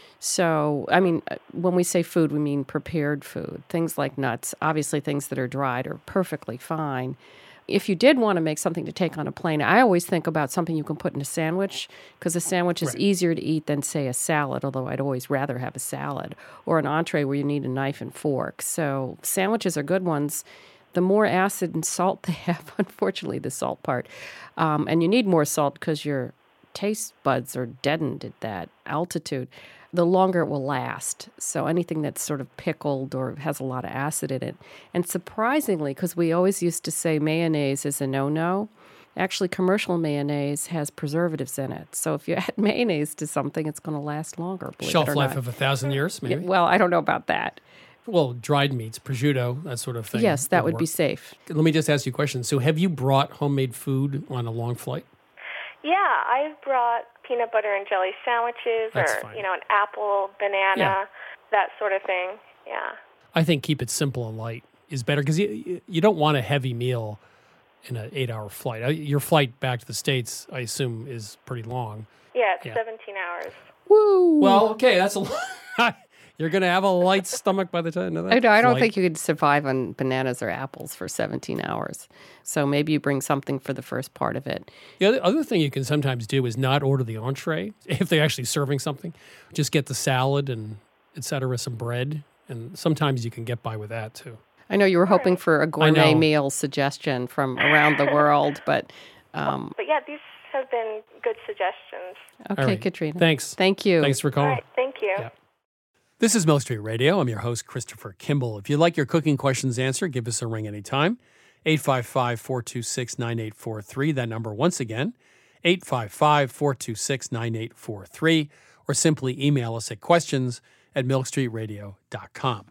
So, I mean, when we say food, we mean prepared food. Things like nuts, obviously things that are dried are perfectly fine. If you did want to make something to take on a plane, I always think about something you can put in a sandwich because a sandwich is Right. easier to eat than, say, a salad, although I'd always rather have a salad, or an entree where you need a knife and fork. So sandwiches are good ones. The more acid and salt they have, unfortunately, the salt part, um, and you need more salt because your taste buds are deadened at that altitude, the longer it will last. So anything that's sort of pickled or has a lot of acid in it. And surprisingly, because we always used to say mayonnaise is a no-no, actually commercial mayonnaise has preservatives in it. So if you add mayonnaise to something, it's going to last longer. believe Shelf it or life not. of a thousand years, maybe? Yeah, well, I don't know about that. Well, dried meats, prosciutto, that sort of thing. Yes, that would be work. safe. Let me just ask you a question. So have you brought homemade food on a long flight? Yeah, I've brought peanut butter and jelly sandwiches, That's or fine. you know, an apple, banana, Yeah. that sort of thing. Yeah. I think keep it simple and light is better because you, you don't want a heavy meal in an eight-hour flight. Uh, Your flight back to the States, I assume, is pretty long. Yeah, it's Yeah. seventeen hours. Woo! Well, okay, that's a lot. You're going to have a light stomach by the time of that I, don't- I don't flight. think you could survive on bananas or apples for seventeen hours. So maybe you bring something for the first part of it. The other, other thing you can sometimes do is not order the entree if they're actually serving something. Just get the salad and et cetera, some bread. And sometimes you can get by with that, too. I know you were hoping for a gourmet know. meal suggestion from around the world, but um, But yeah, these have been good suggestions. okay, All right. Katrina. Thanks. Thank you. Thanks for All calling. right, thank you. Yeah. This is Milk Street Radio. I'm your host, Christopher Kimball. If you'd like your cooking questions answered, give us a ring anytime. eight five five, four two six, nine eight four three. That number once again, eight five five, four two six, nine eight four three. Or simply email us at questions at milk street radio dot com.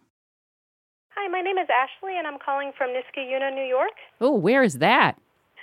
Hi, my name is Ashley, and I'm calling from Niskayuna, New York. Oh, where is that?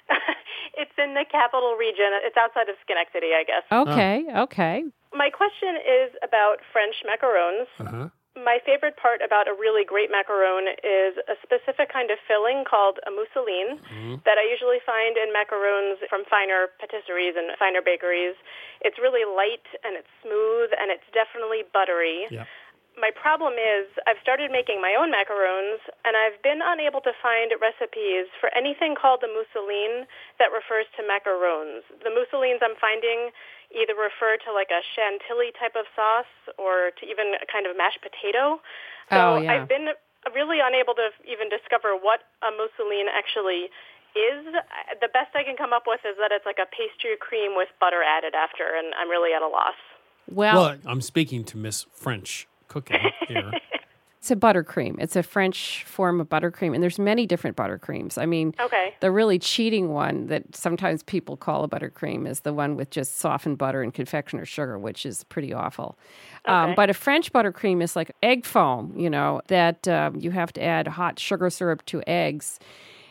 It's in the capital region. It's outside of Schenectady, I guess. Okay, okay. My question is about French macarons. Uh-huh. My favorite part about a really great macaron is a specific kind of filling called a mousseline Mm-hmm. that I usually find in macarons from finer patisseries and finer bakeries. It's really light and it's smooth and it's definitely buttery. Yep. My problem is I've started making my own macarons, and I've been unable to find recipes for anything called the mousseline that refers to macarons. The mousselines I'm finding either refer to like a chantilly type of sauce or to even a kind of mashed potato. Oh, So yeah. I've been really unable to even discover what a mousseline actually is. The best I can come up with is that it's like a pastry cream with butter added after, and I'm really at a loss. Well, Well, I'm speaking to Miss French cooking here. it's a buttercream. It's a French form of buttercream, and there's many different buttercreams. I mean, Okay. the really cheating one that sometimes people call a buttercream is the one with just softened butter and confectioner's sugar, which is pretty awful. Um, Okay. but a French buttercream is like egg foam, you know, that um, you have to add hot sugar syrup to eggs.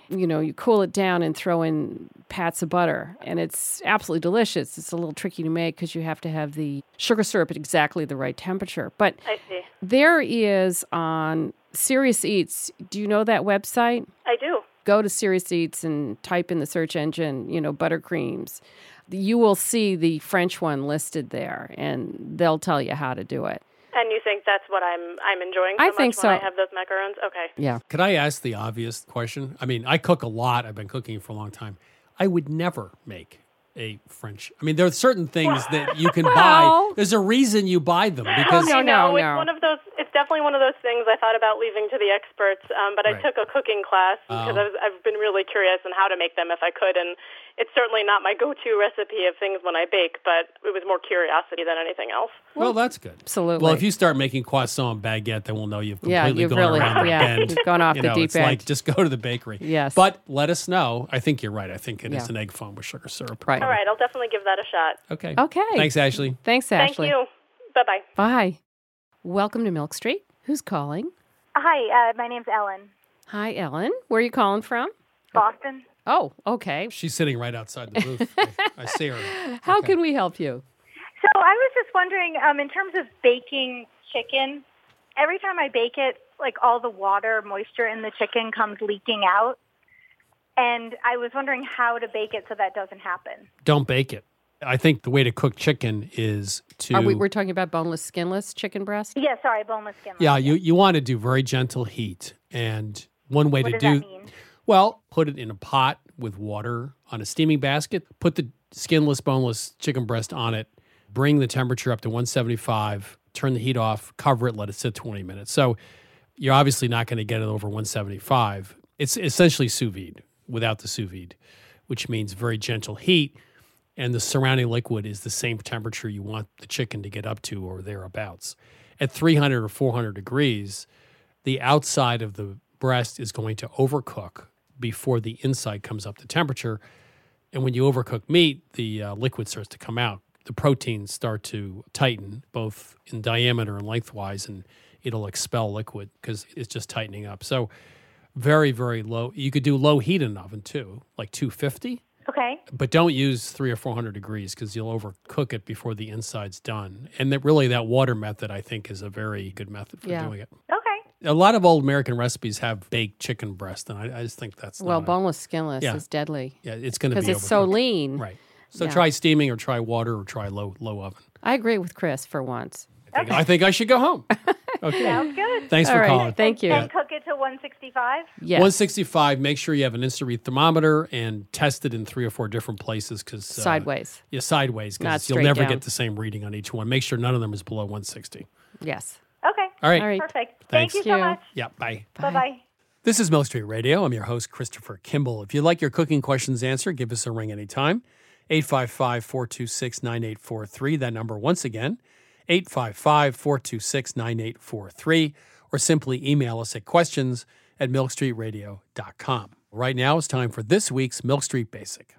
you know, you cool it down and throw in pats of butter. And it's absolutely delicious. It's a little tricky to make because you have to have the sugar syrup at exactly the right temperature. But I see. there is on Serious Eats, do you know that website? I do. Go to Serious Eats and type in the search engine, you know, buttercreams. You will see the French one listed there, and they'll tell you how to do it. And you think that's what I'm I'm enjoying so I much think when so. I have those macarons? Okay. Yeah. Could I ask the obvious question? I mean, I cook a lot. I've been cooking for a long time. I would never make a French. I mean, there are certain things that you can Well- buy. There's a reason you buy them because No, I know, no, it's no. one of those. It's definitely one of those things I thought about leaving to the experts, um, but I Right. took a cooking class because Oh. I was, I've been really curious on how to make them if I could, and it's certainly not my go-to recipe of things when I bake, but it was more curiosity than anything else. well, that's good. Absolutely. Well, if you start making croissant baguette, then we'll know you've Yeah, completely you've gone really- around the yeah, bend. you've gone off You the know, deep it's like end. just go to the bakery. Yes. But let us know. I think you're right. I think it is Yeah. an egg foam with sugar syrup. Right. All right, I'll definitely give that a shot. Okay. Okay. Thanks, Ashley. Thanks, Ashley. Thank you. Bye-bye. Bye. Welcome to Milk Street. Who's calling? Hi, uh, my name's Ellen. Hi, Ellen. Where are you calling from? Boston. Oh, okay. She's sitting right outside the booth. I, I see her. How Okay. can we help you? So I was just wondering, um, in terms of baking chicken, every time I bake it, like all the water, moisture in the chicken comes leaking out. And I was wondering how to bake it so that doesn't happen. Don't bake it. I think the way to cook chicken is to. Are we, we're talking about boneless, skinless chicken breast? Yeah, sorry, boneless skin. Yeah, you, you want to do very gentle heat. And one way What to does do that mean? well, put it in a pot with water on a steaming basket, put the skinless, boneless chicken breast on it, bring the temperature up to one seventy-five, turn the heat off, cover it, let it sit twenty minutes. So you're obviously not going to get it over one seventy-five. It's essentially sous vide without the sous vide, which means very gentle heat. And the surrounding liquid is the same temperature you want the chicken to get up to or thereabouts. At three hundred or four hundred degrees, the outside of the breast is going to overcook before the inside comes up to temperature. And when you overcook meat, the uh, liquid starts to come out. The proteins start to tighten, both in diameter and lengthwise, and it'll expel liquid because it's just tightening up. So very, very low. You could do low heat in an oven too, like two fifty. Okay. But don't use three or four hundred degrees because you'll overcook it before the inside's done. And that really, that water method, I think, is a very good method for Yeah. doing it. Okay. A lot of old American recipes have baked chicken breast, and I, I just think that's Well, not a- boneless, skinless Yeah. is deadly. yeah, it's going to be Because it's so overcooked. lean. Right. So Yeah. try steaming or try water or try low low oven. I agree with Chris for once. I think, I think I should go home. Okay. Sounds good. Thanks All for right. calling. Thank you. And cook it to one sixty-five? Yes. one sixty-five, make sure you have an InstaRead thermometer and test it in three or four different places. Cause, uh, Sideways. Yeah, sideways, Not because you'll straight never down. get the same reading on each one. Make sure none of them is below one sixty. Yes. Okay. All right. All right. Perfect. Thanks. Thank you so Thank you. much. Yeah, bye. Bye-bye. This is Milk Street Radio. I'm your host, Christopher Kimball. If you'd like your cooking questions answered, give us a ring anytime. eight five five, four two six, nine eight four three. That number once again, eight five five, four two six, nine eight four three. Or simply email us at questions at milk street radio dot com. Right now, it's time for this week's Milk Street Basic.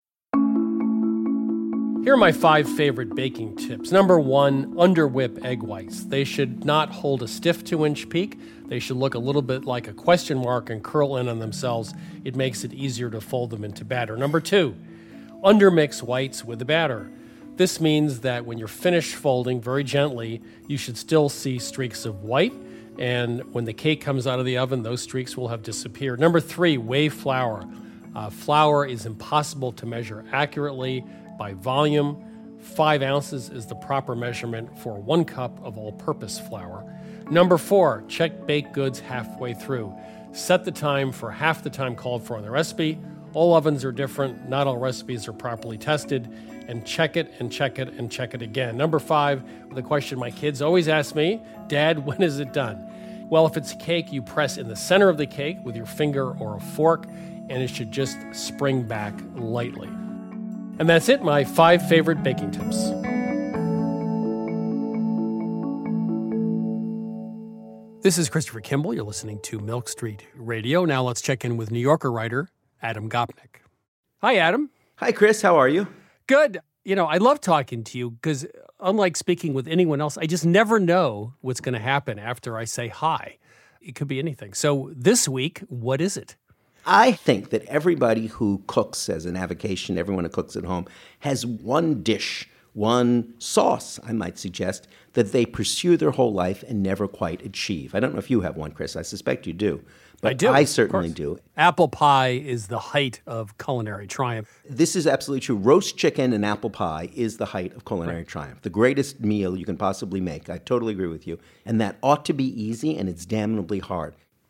Here are my five favorite baking tips. Number one, underwhip egg whites. They should not hold a stiff two-inch peak. They should look a little bit like a question mark and curl in on themselves. It makes it easier to fold them into batter. Number two, undermix whites with the batter. This means that when you're finished folding very gently, you should still see streaks of white. And when the cake comes out of the oven, those streaks will have disappeared. Number three, weigh flour. Uh, flour is impossible to measure accurately by volume. Five ounces is the proper measurement for one cup of all-purpose flour. Number four, check baked goods halfway through. Set the time for half the time called for on the recipe. All ovens are different. Not all recipes are properly tested. And check it and check it and check it again. Number five, the question my kids always ask me, Dad, when is it done? Well, if it's a cake, you press in the center of the cake with your finger or a fork, and it should just spring back lightly. And that's it, my five favorite baking tips. This is Christopher Kimball. You're listening to Milk Street Radio. Now let's check in with New Yorker writer Adam Gopnik. Hi, Adam. Hi, Chris. How are you? Good. You know, I love talking to you because unlike speaking with anyone else, I just never know what's going to happen after I say hi. It could be anything. So this week, what is it? I think that everybody who cooks as an avocation, everyone who cooks at home, has one dish, one sauce, I might suggest, that they pursue their whole life and never quite achieve. I don't know if you have one, Chris. I suspect you do. But I do. I certainly do. Apple pie is the height of culinary triumph. This is absolutely true. Roast chicken and apple pie is the height of culinary right. triumph. The greatest meal you can possibly make. I totally agree with you. And that ought to be easy, and it's damnably hard.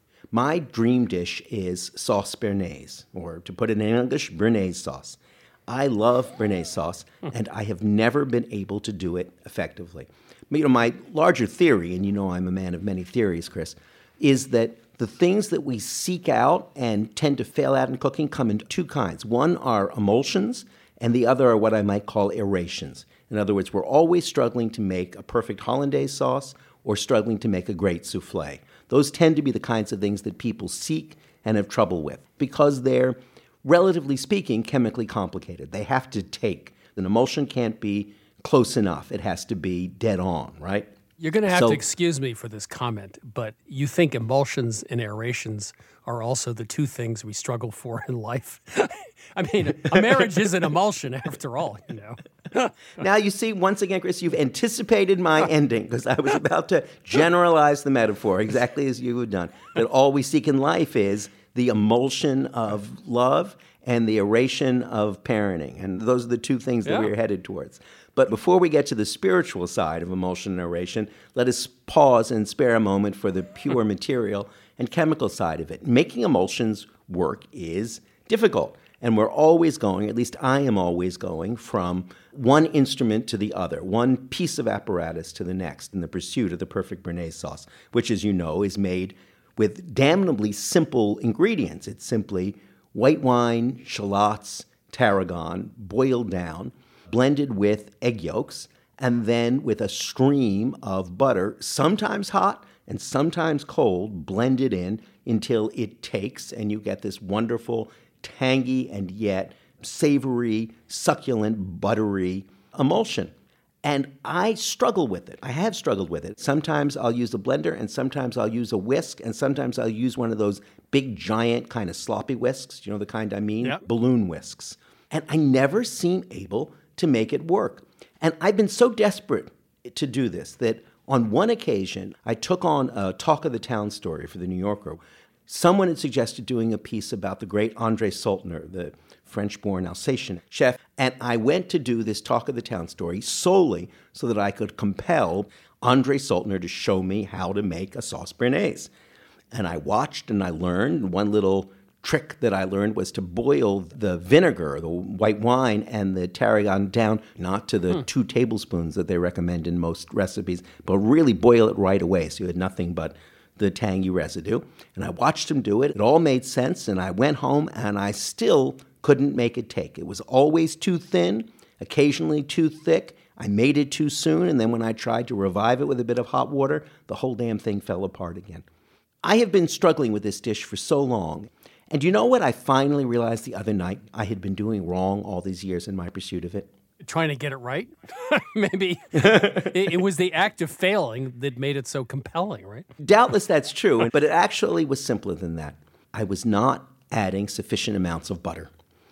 My dream dish is sauce béarnaise, or to put it in English, béarnaise sauce. I love béarnaise sauce, and I have never been able to do it effectively. You know, my larger theory, and you know I'm a man of many theories, Chris, is that the things that we seek out and tend to fail at in cooking come in two kinds. One are emulsions, and the other are what I might call aerations. In other words, we're always struggling to make a perfect hollandaise sauce or struggling to make a great soufflé. Those tend to be the kinds of things that people seek and have trouble with because they're, relatively speaking, chemically complicated. They have to take. An emulsion can't be close enough. It has to be dead on, right? You're going to have so, to excuse me for this comment, but you think emulsions and aerations are also the two things we struggle for in life. I mean, a marriage is an emulsion after all, you know. Now, you see, once again, Chris, you've anticipated my ending because I was about to generalize the metaphor exactly as you had done, that all we seek in life is the emulsion of love and the aeration of parenting. And those are the two things that yeah. we're headed towards. But before we get to the spiritual side of emulsion and aeration, let us pause and spare a moment for the pure material and chemical side of it. Making emulsions work is difficult. And we're always going, at least I am always going, from one instrument to the other, one piece of apparatus to the next in the pursuit of the perfect béarnaise sauce, which, as you know, is made with damnably simple ingredients. It's simply white wine, shallots, tarragon, boiled down, blended with egg yolks, and then with a stream of butter, sometimes hot and sometimes cold, blended in until it takes, and you get this wonderful, tangy and yet savory, succulent, buttery emulsion. And I struggle with it. I have struggled with it. Sometimes I'll use a blender, and sometimes I'll use a whisk, and sometimes I'll use one of those big, giant kind of sloppy whisks. You know the kind I mean? Yep. Balloon whisks. And I never seem able to make it work. And I've been so desperate to do this that on one occasion, I took on a Talk of the Town story for the New Yorker. Someone had suggested doing a piece about the great André Saltner, the French-born Alsatian chef, and I went to do this Talk of the Town story solely so that I could compel André Saltner to show me how to make a sauce béarnaise. And I watched and I learned. One little trick that I learned was to boil the vinegar, the white wine, and the tarragon down, not to the hmm. two tablespoons that they recommend in most recipes, but really boil it right away so you had nothing but the tangy residue. And I watched him do it. It all made sense, and I went home, and I still couldn't make it take. It was always too thin, occasionally too thick. I made it too soon, and then when I tried to revive it with a bit of hot water, the whole damn thing fell apart again. I have been struggling with this dish for so long. And you know what I finally realized the other night I had been doing wrong all these years in my pursuit of it? Trying to get it right? Maybe it, it was the act of failing that made it so compelling, right? Doubtless that's true, but it actually was simpler than that. I was not adding sufficient amounts of butter.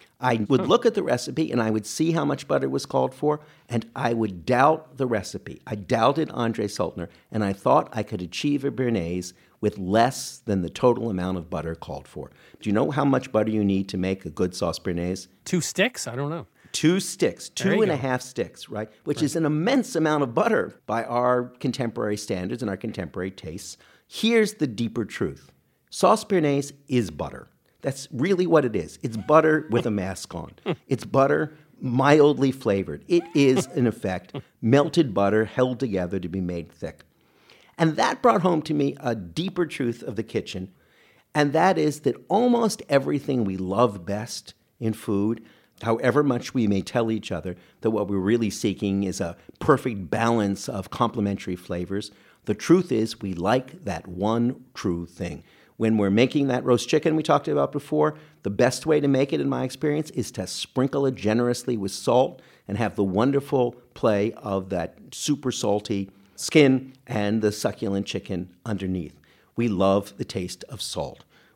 I would look at the recipe and I would see how much butter was called for, and I would doubt the recipe. I doubted André Saltner, and I thought I could achieve a béarnaise with less than the total amount of butter called for. Do you know how much butter you need to make a good sauce béarnaise? Two sticks? I don't know. Two sticks, two and go. a half sticks, right? Which right. is an immense amount of butter by our contemporary standards and our contemporary tastes. Here's the deeper truth. Sauce béarnaise is butter. That's really what it is. It's butter with a mask on. It's butter mildly flavored. It is, in effect, melted butter held together to be made thick. And that brought home to me a deeper truth of the kitchen, and that is that almost everything we love best in food, however much we may tell each other that what we're really seeking is a perfect balance of complementary flavors, the truth is we like that one true thing. When we're making that roast chicken we talked about before, the best way to make it, in my experience, is to sprinkle it generously with salt and have the wonderful play of that super salty skin and the succulent chicken underneath. We love the taste of salt.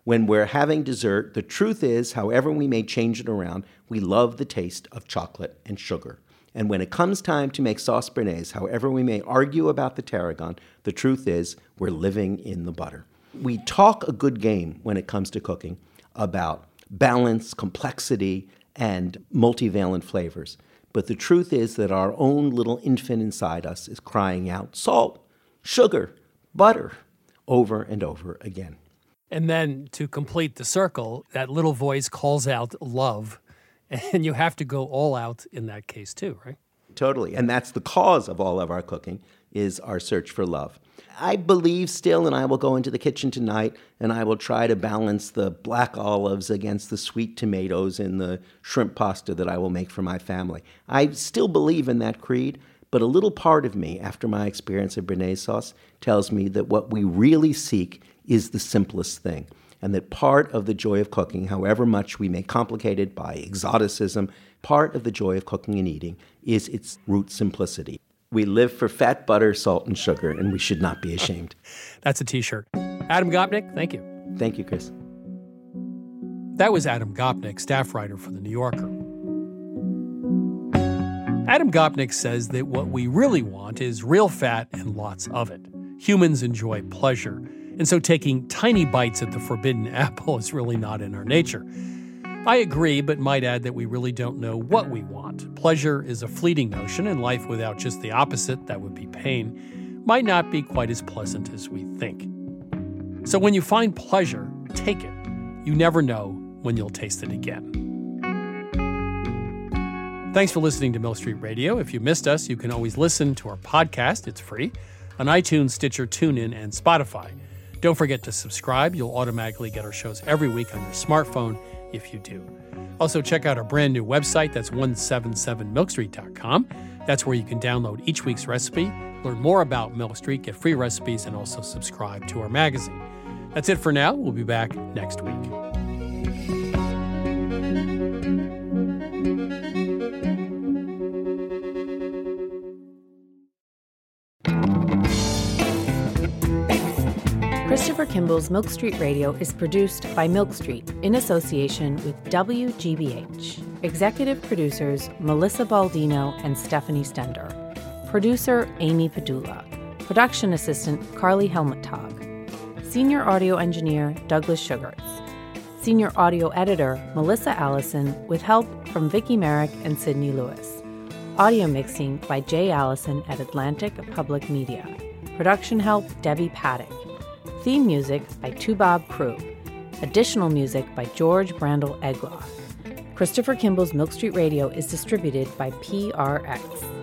When we're having dessert, the truth is, however we may change it around, we love the taste of chocolate and sugar. And when it comes time to make sauce béarnaise, however we may argue about the tarragon, the truth is we're living in the butter. We talk a good game when it comes to cooking about balance, complexity, and multivalent flavors. But the truth is that our own little infant inside us is crying out salt, sugar, butter, over and over again. And then to complete the circle, that little voice calls out love. And you have to go all out in that case too, right? Totally. And that's the cause of all of our cooking, is our search for love. I believe still, and I will go into the kitchen tonight, and I will try to balance the black olives against the sweet tomatoes in the shrimp pasta that I will make for my family. I still believe in that creed, but a little part of me, after my experience of béarnaise sauce, tells me that what we really seek is the simplest thing, and that part of the joy of cooking, however much we may complicate it by exoticism, part of the joy of cooking and eating is its root simplicity. We live for fat, butter, salt, and sugar, and we should not be ashamed. That's a T-shirt. Adam Gopnik, thank you. Thank you, Chris. That was Adam Gopnik, staff writer for The New Yorker. Adam Gopnik says that what we really want is real fat and lots of it. Humans enjoy pleasure, and so taking tiny bites at the forbidden apple is really not in our nature. I agree, but might add that we really don't know what we want. Pleasure is a fleeting notion, and life without just the opposite, that would be pain, might not be quite as pleasant as we think. So when you find pleasure, take it. You never know when you'll taste it again. Thanks for listening to Milk Street Radio. If you missed us, you can always listen to our podcast. It's free on iTunes, Stitcher, TuneIn, and Spotify. Don't forget to subscribe. You'll automatically get our shows every week on your smartphone if you do. Also, check out our brand new website. That's one seventy-seven milk street dot com. That's where you can download each week's recipe, learn more about Milk Street, get free recipes, and also subscribe to our magazine. That's it for now. We'll be back next week. Christopher Kimball's Milk Street Radio is produced by Milk Street in association with W G B H. Executive producers Melissa Baldino and Stephanie Stender. Producer Amy Padula. Production assistant Carly Helmuttag. Senior audio engineer Douglas Sugarts. Senior audio editor Melissa Allison with help from Vicki Merrick and Sydney Lewis. Audio mixing by Jay Allison at Atlantic Public Media. Production help Debbie Paddock. Theme music by Tubob Crew. Additional music by George Brandel Egloff. Christopher Kimball's Milk Street Radio is distributed by P R X.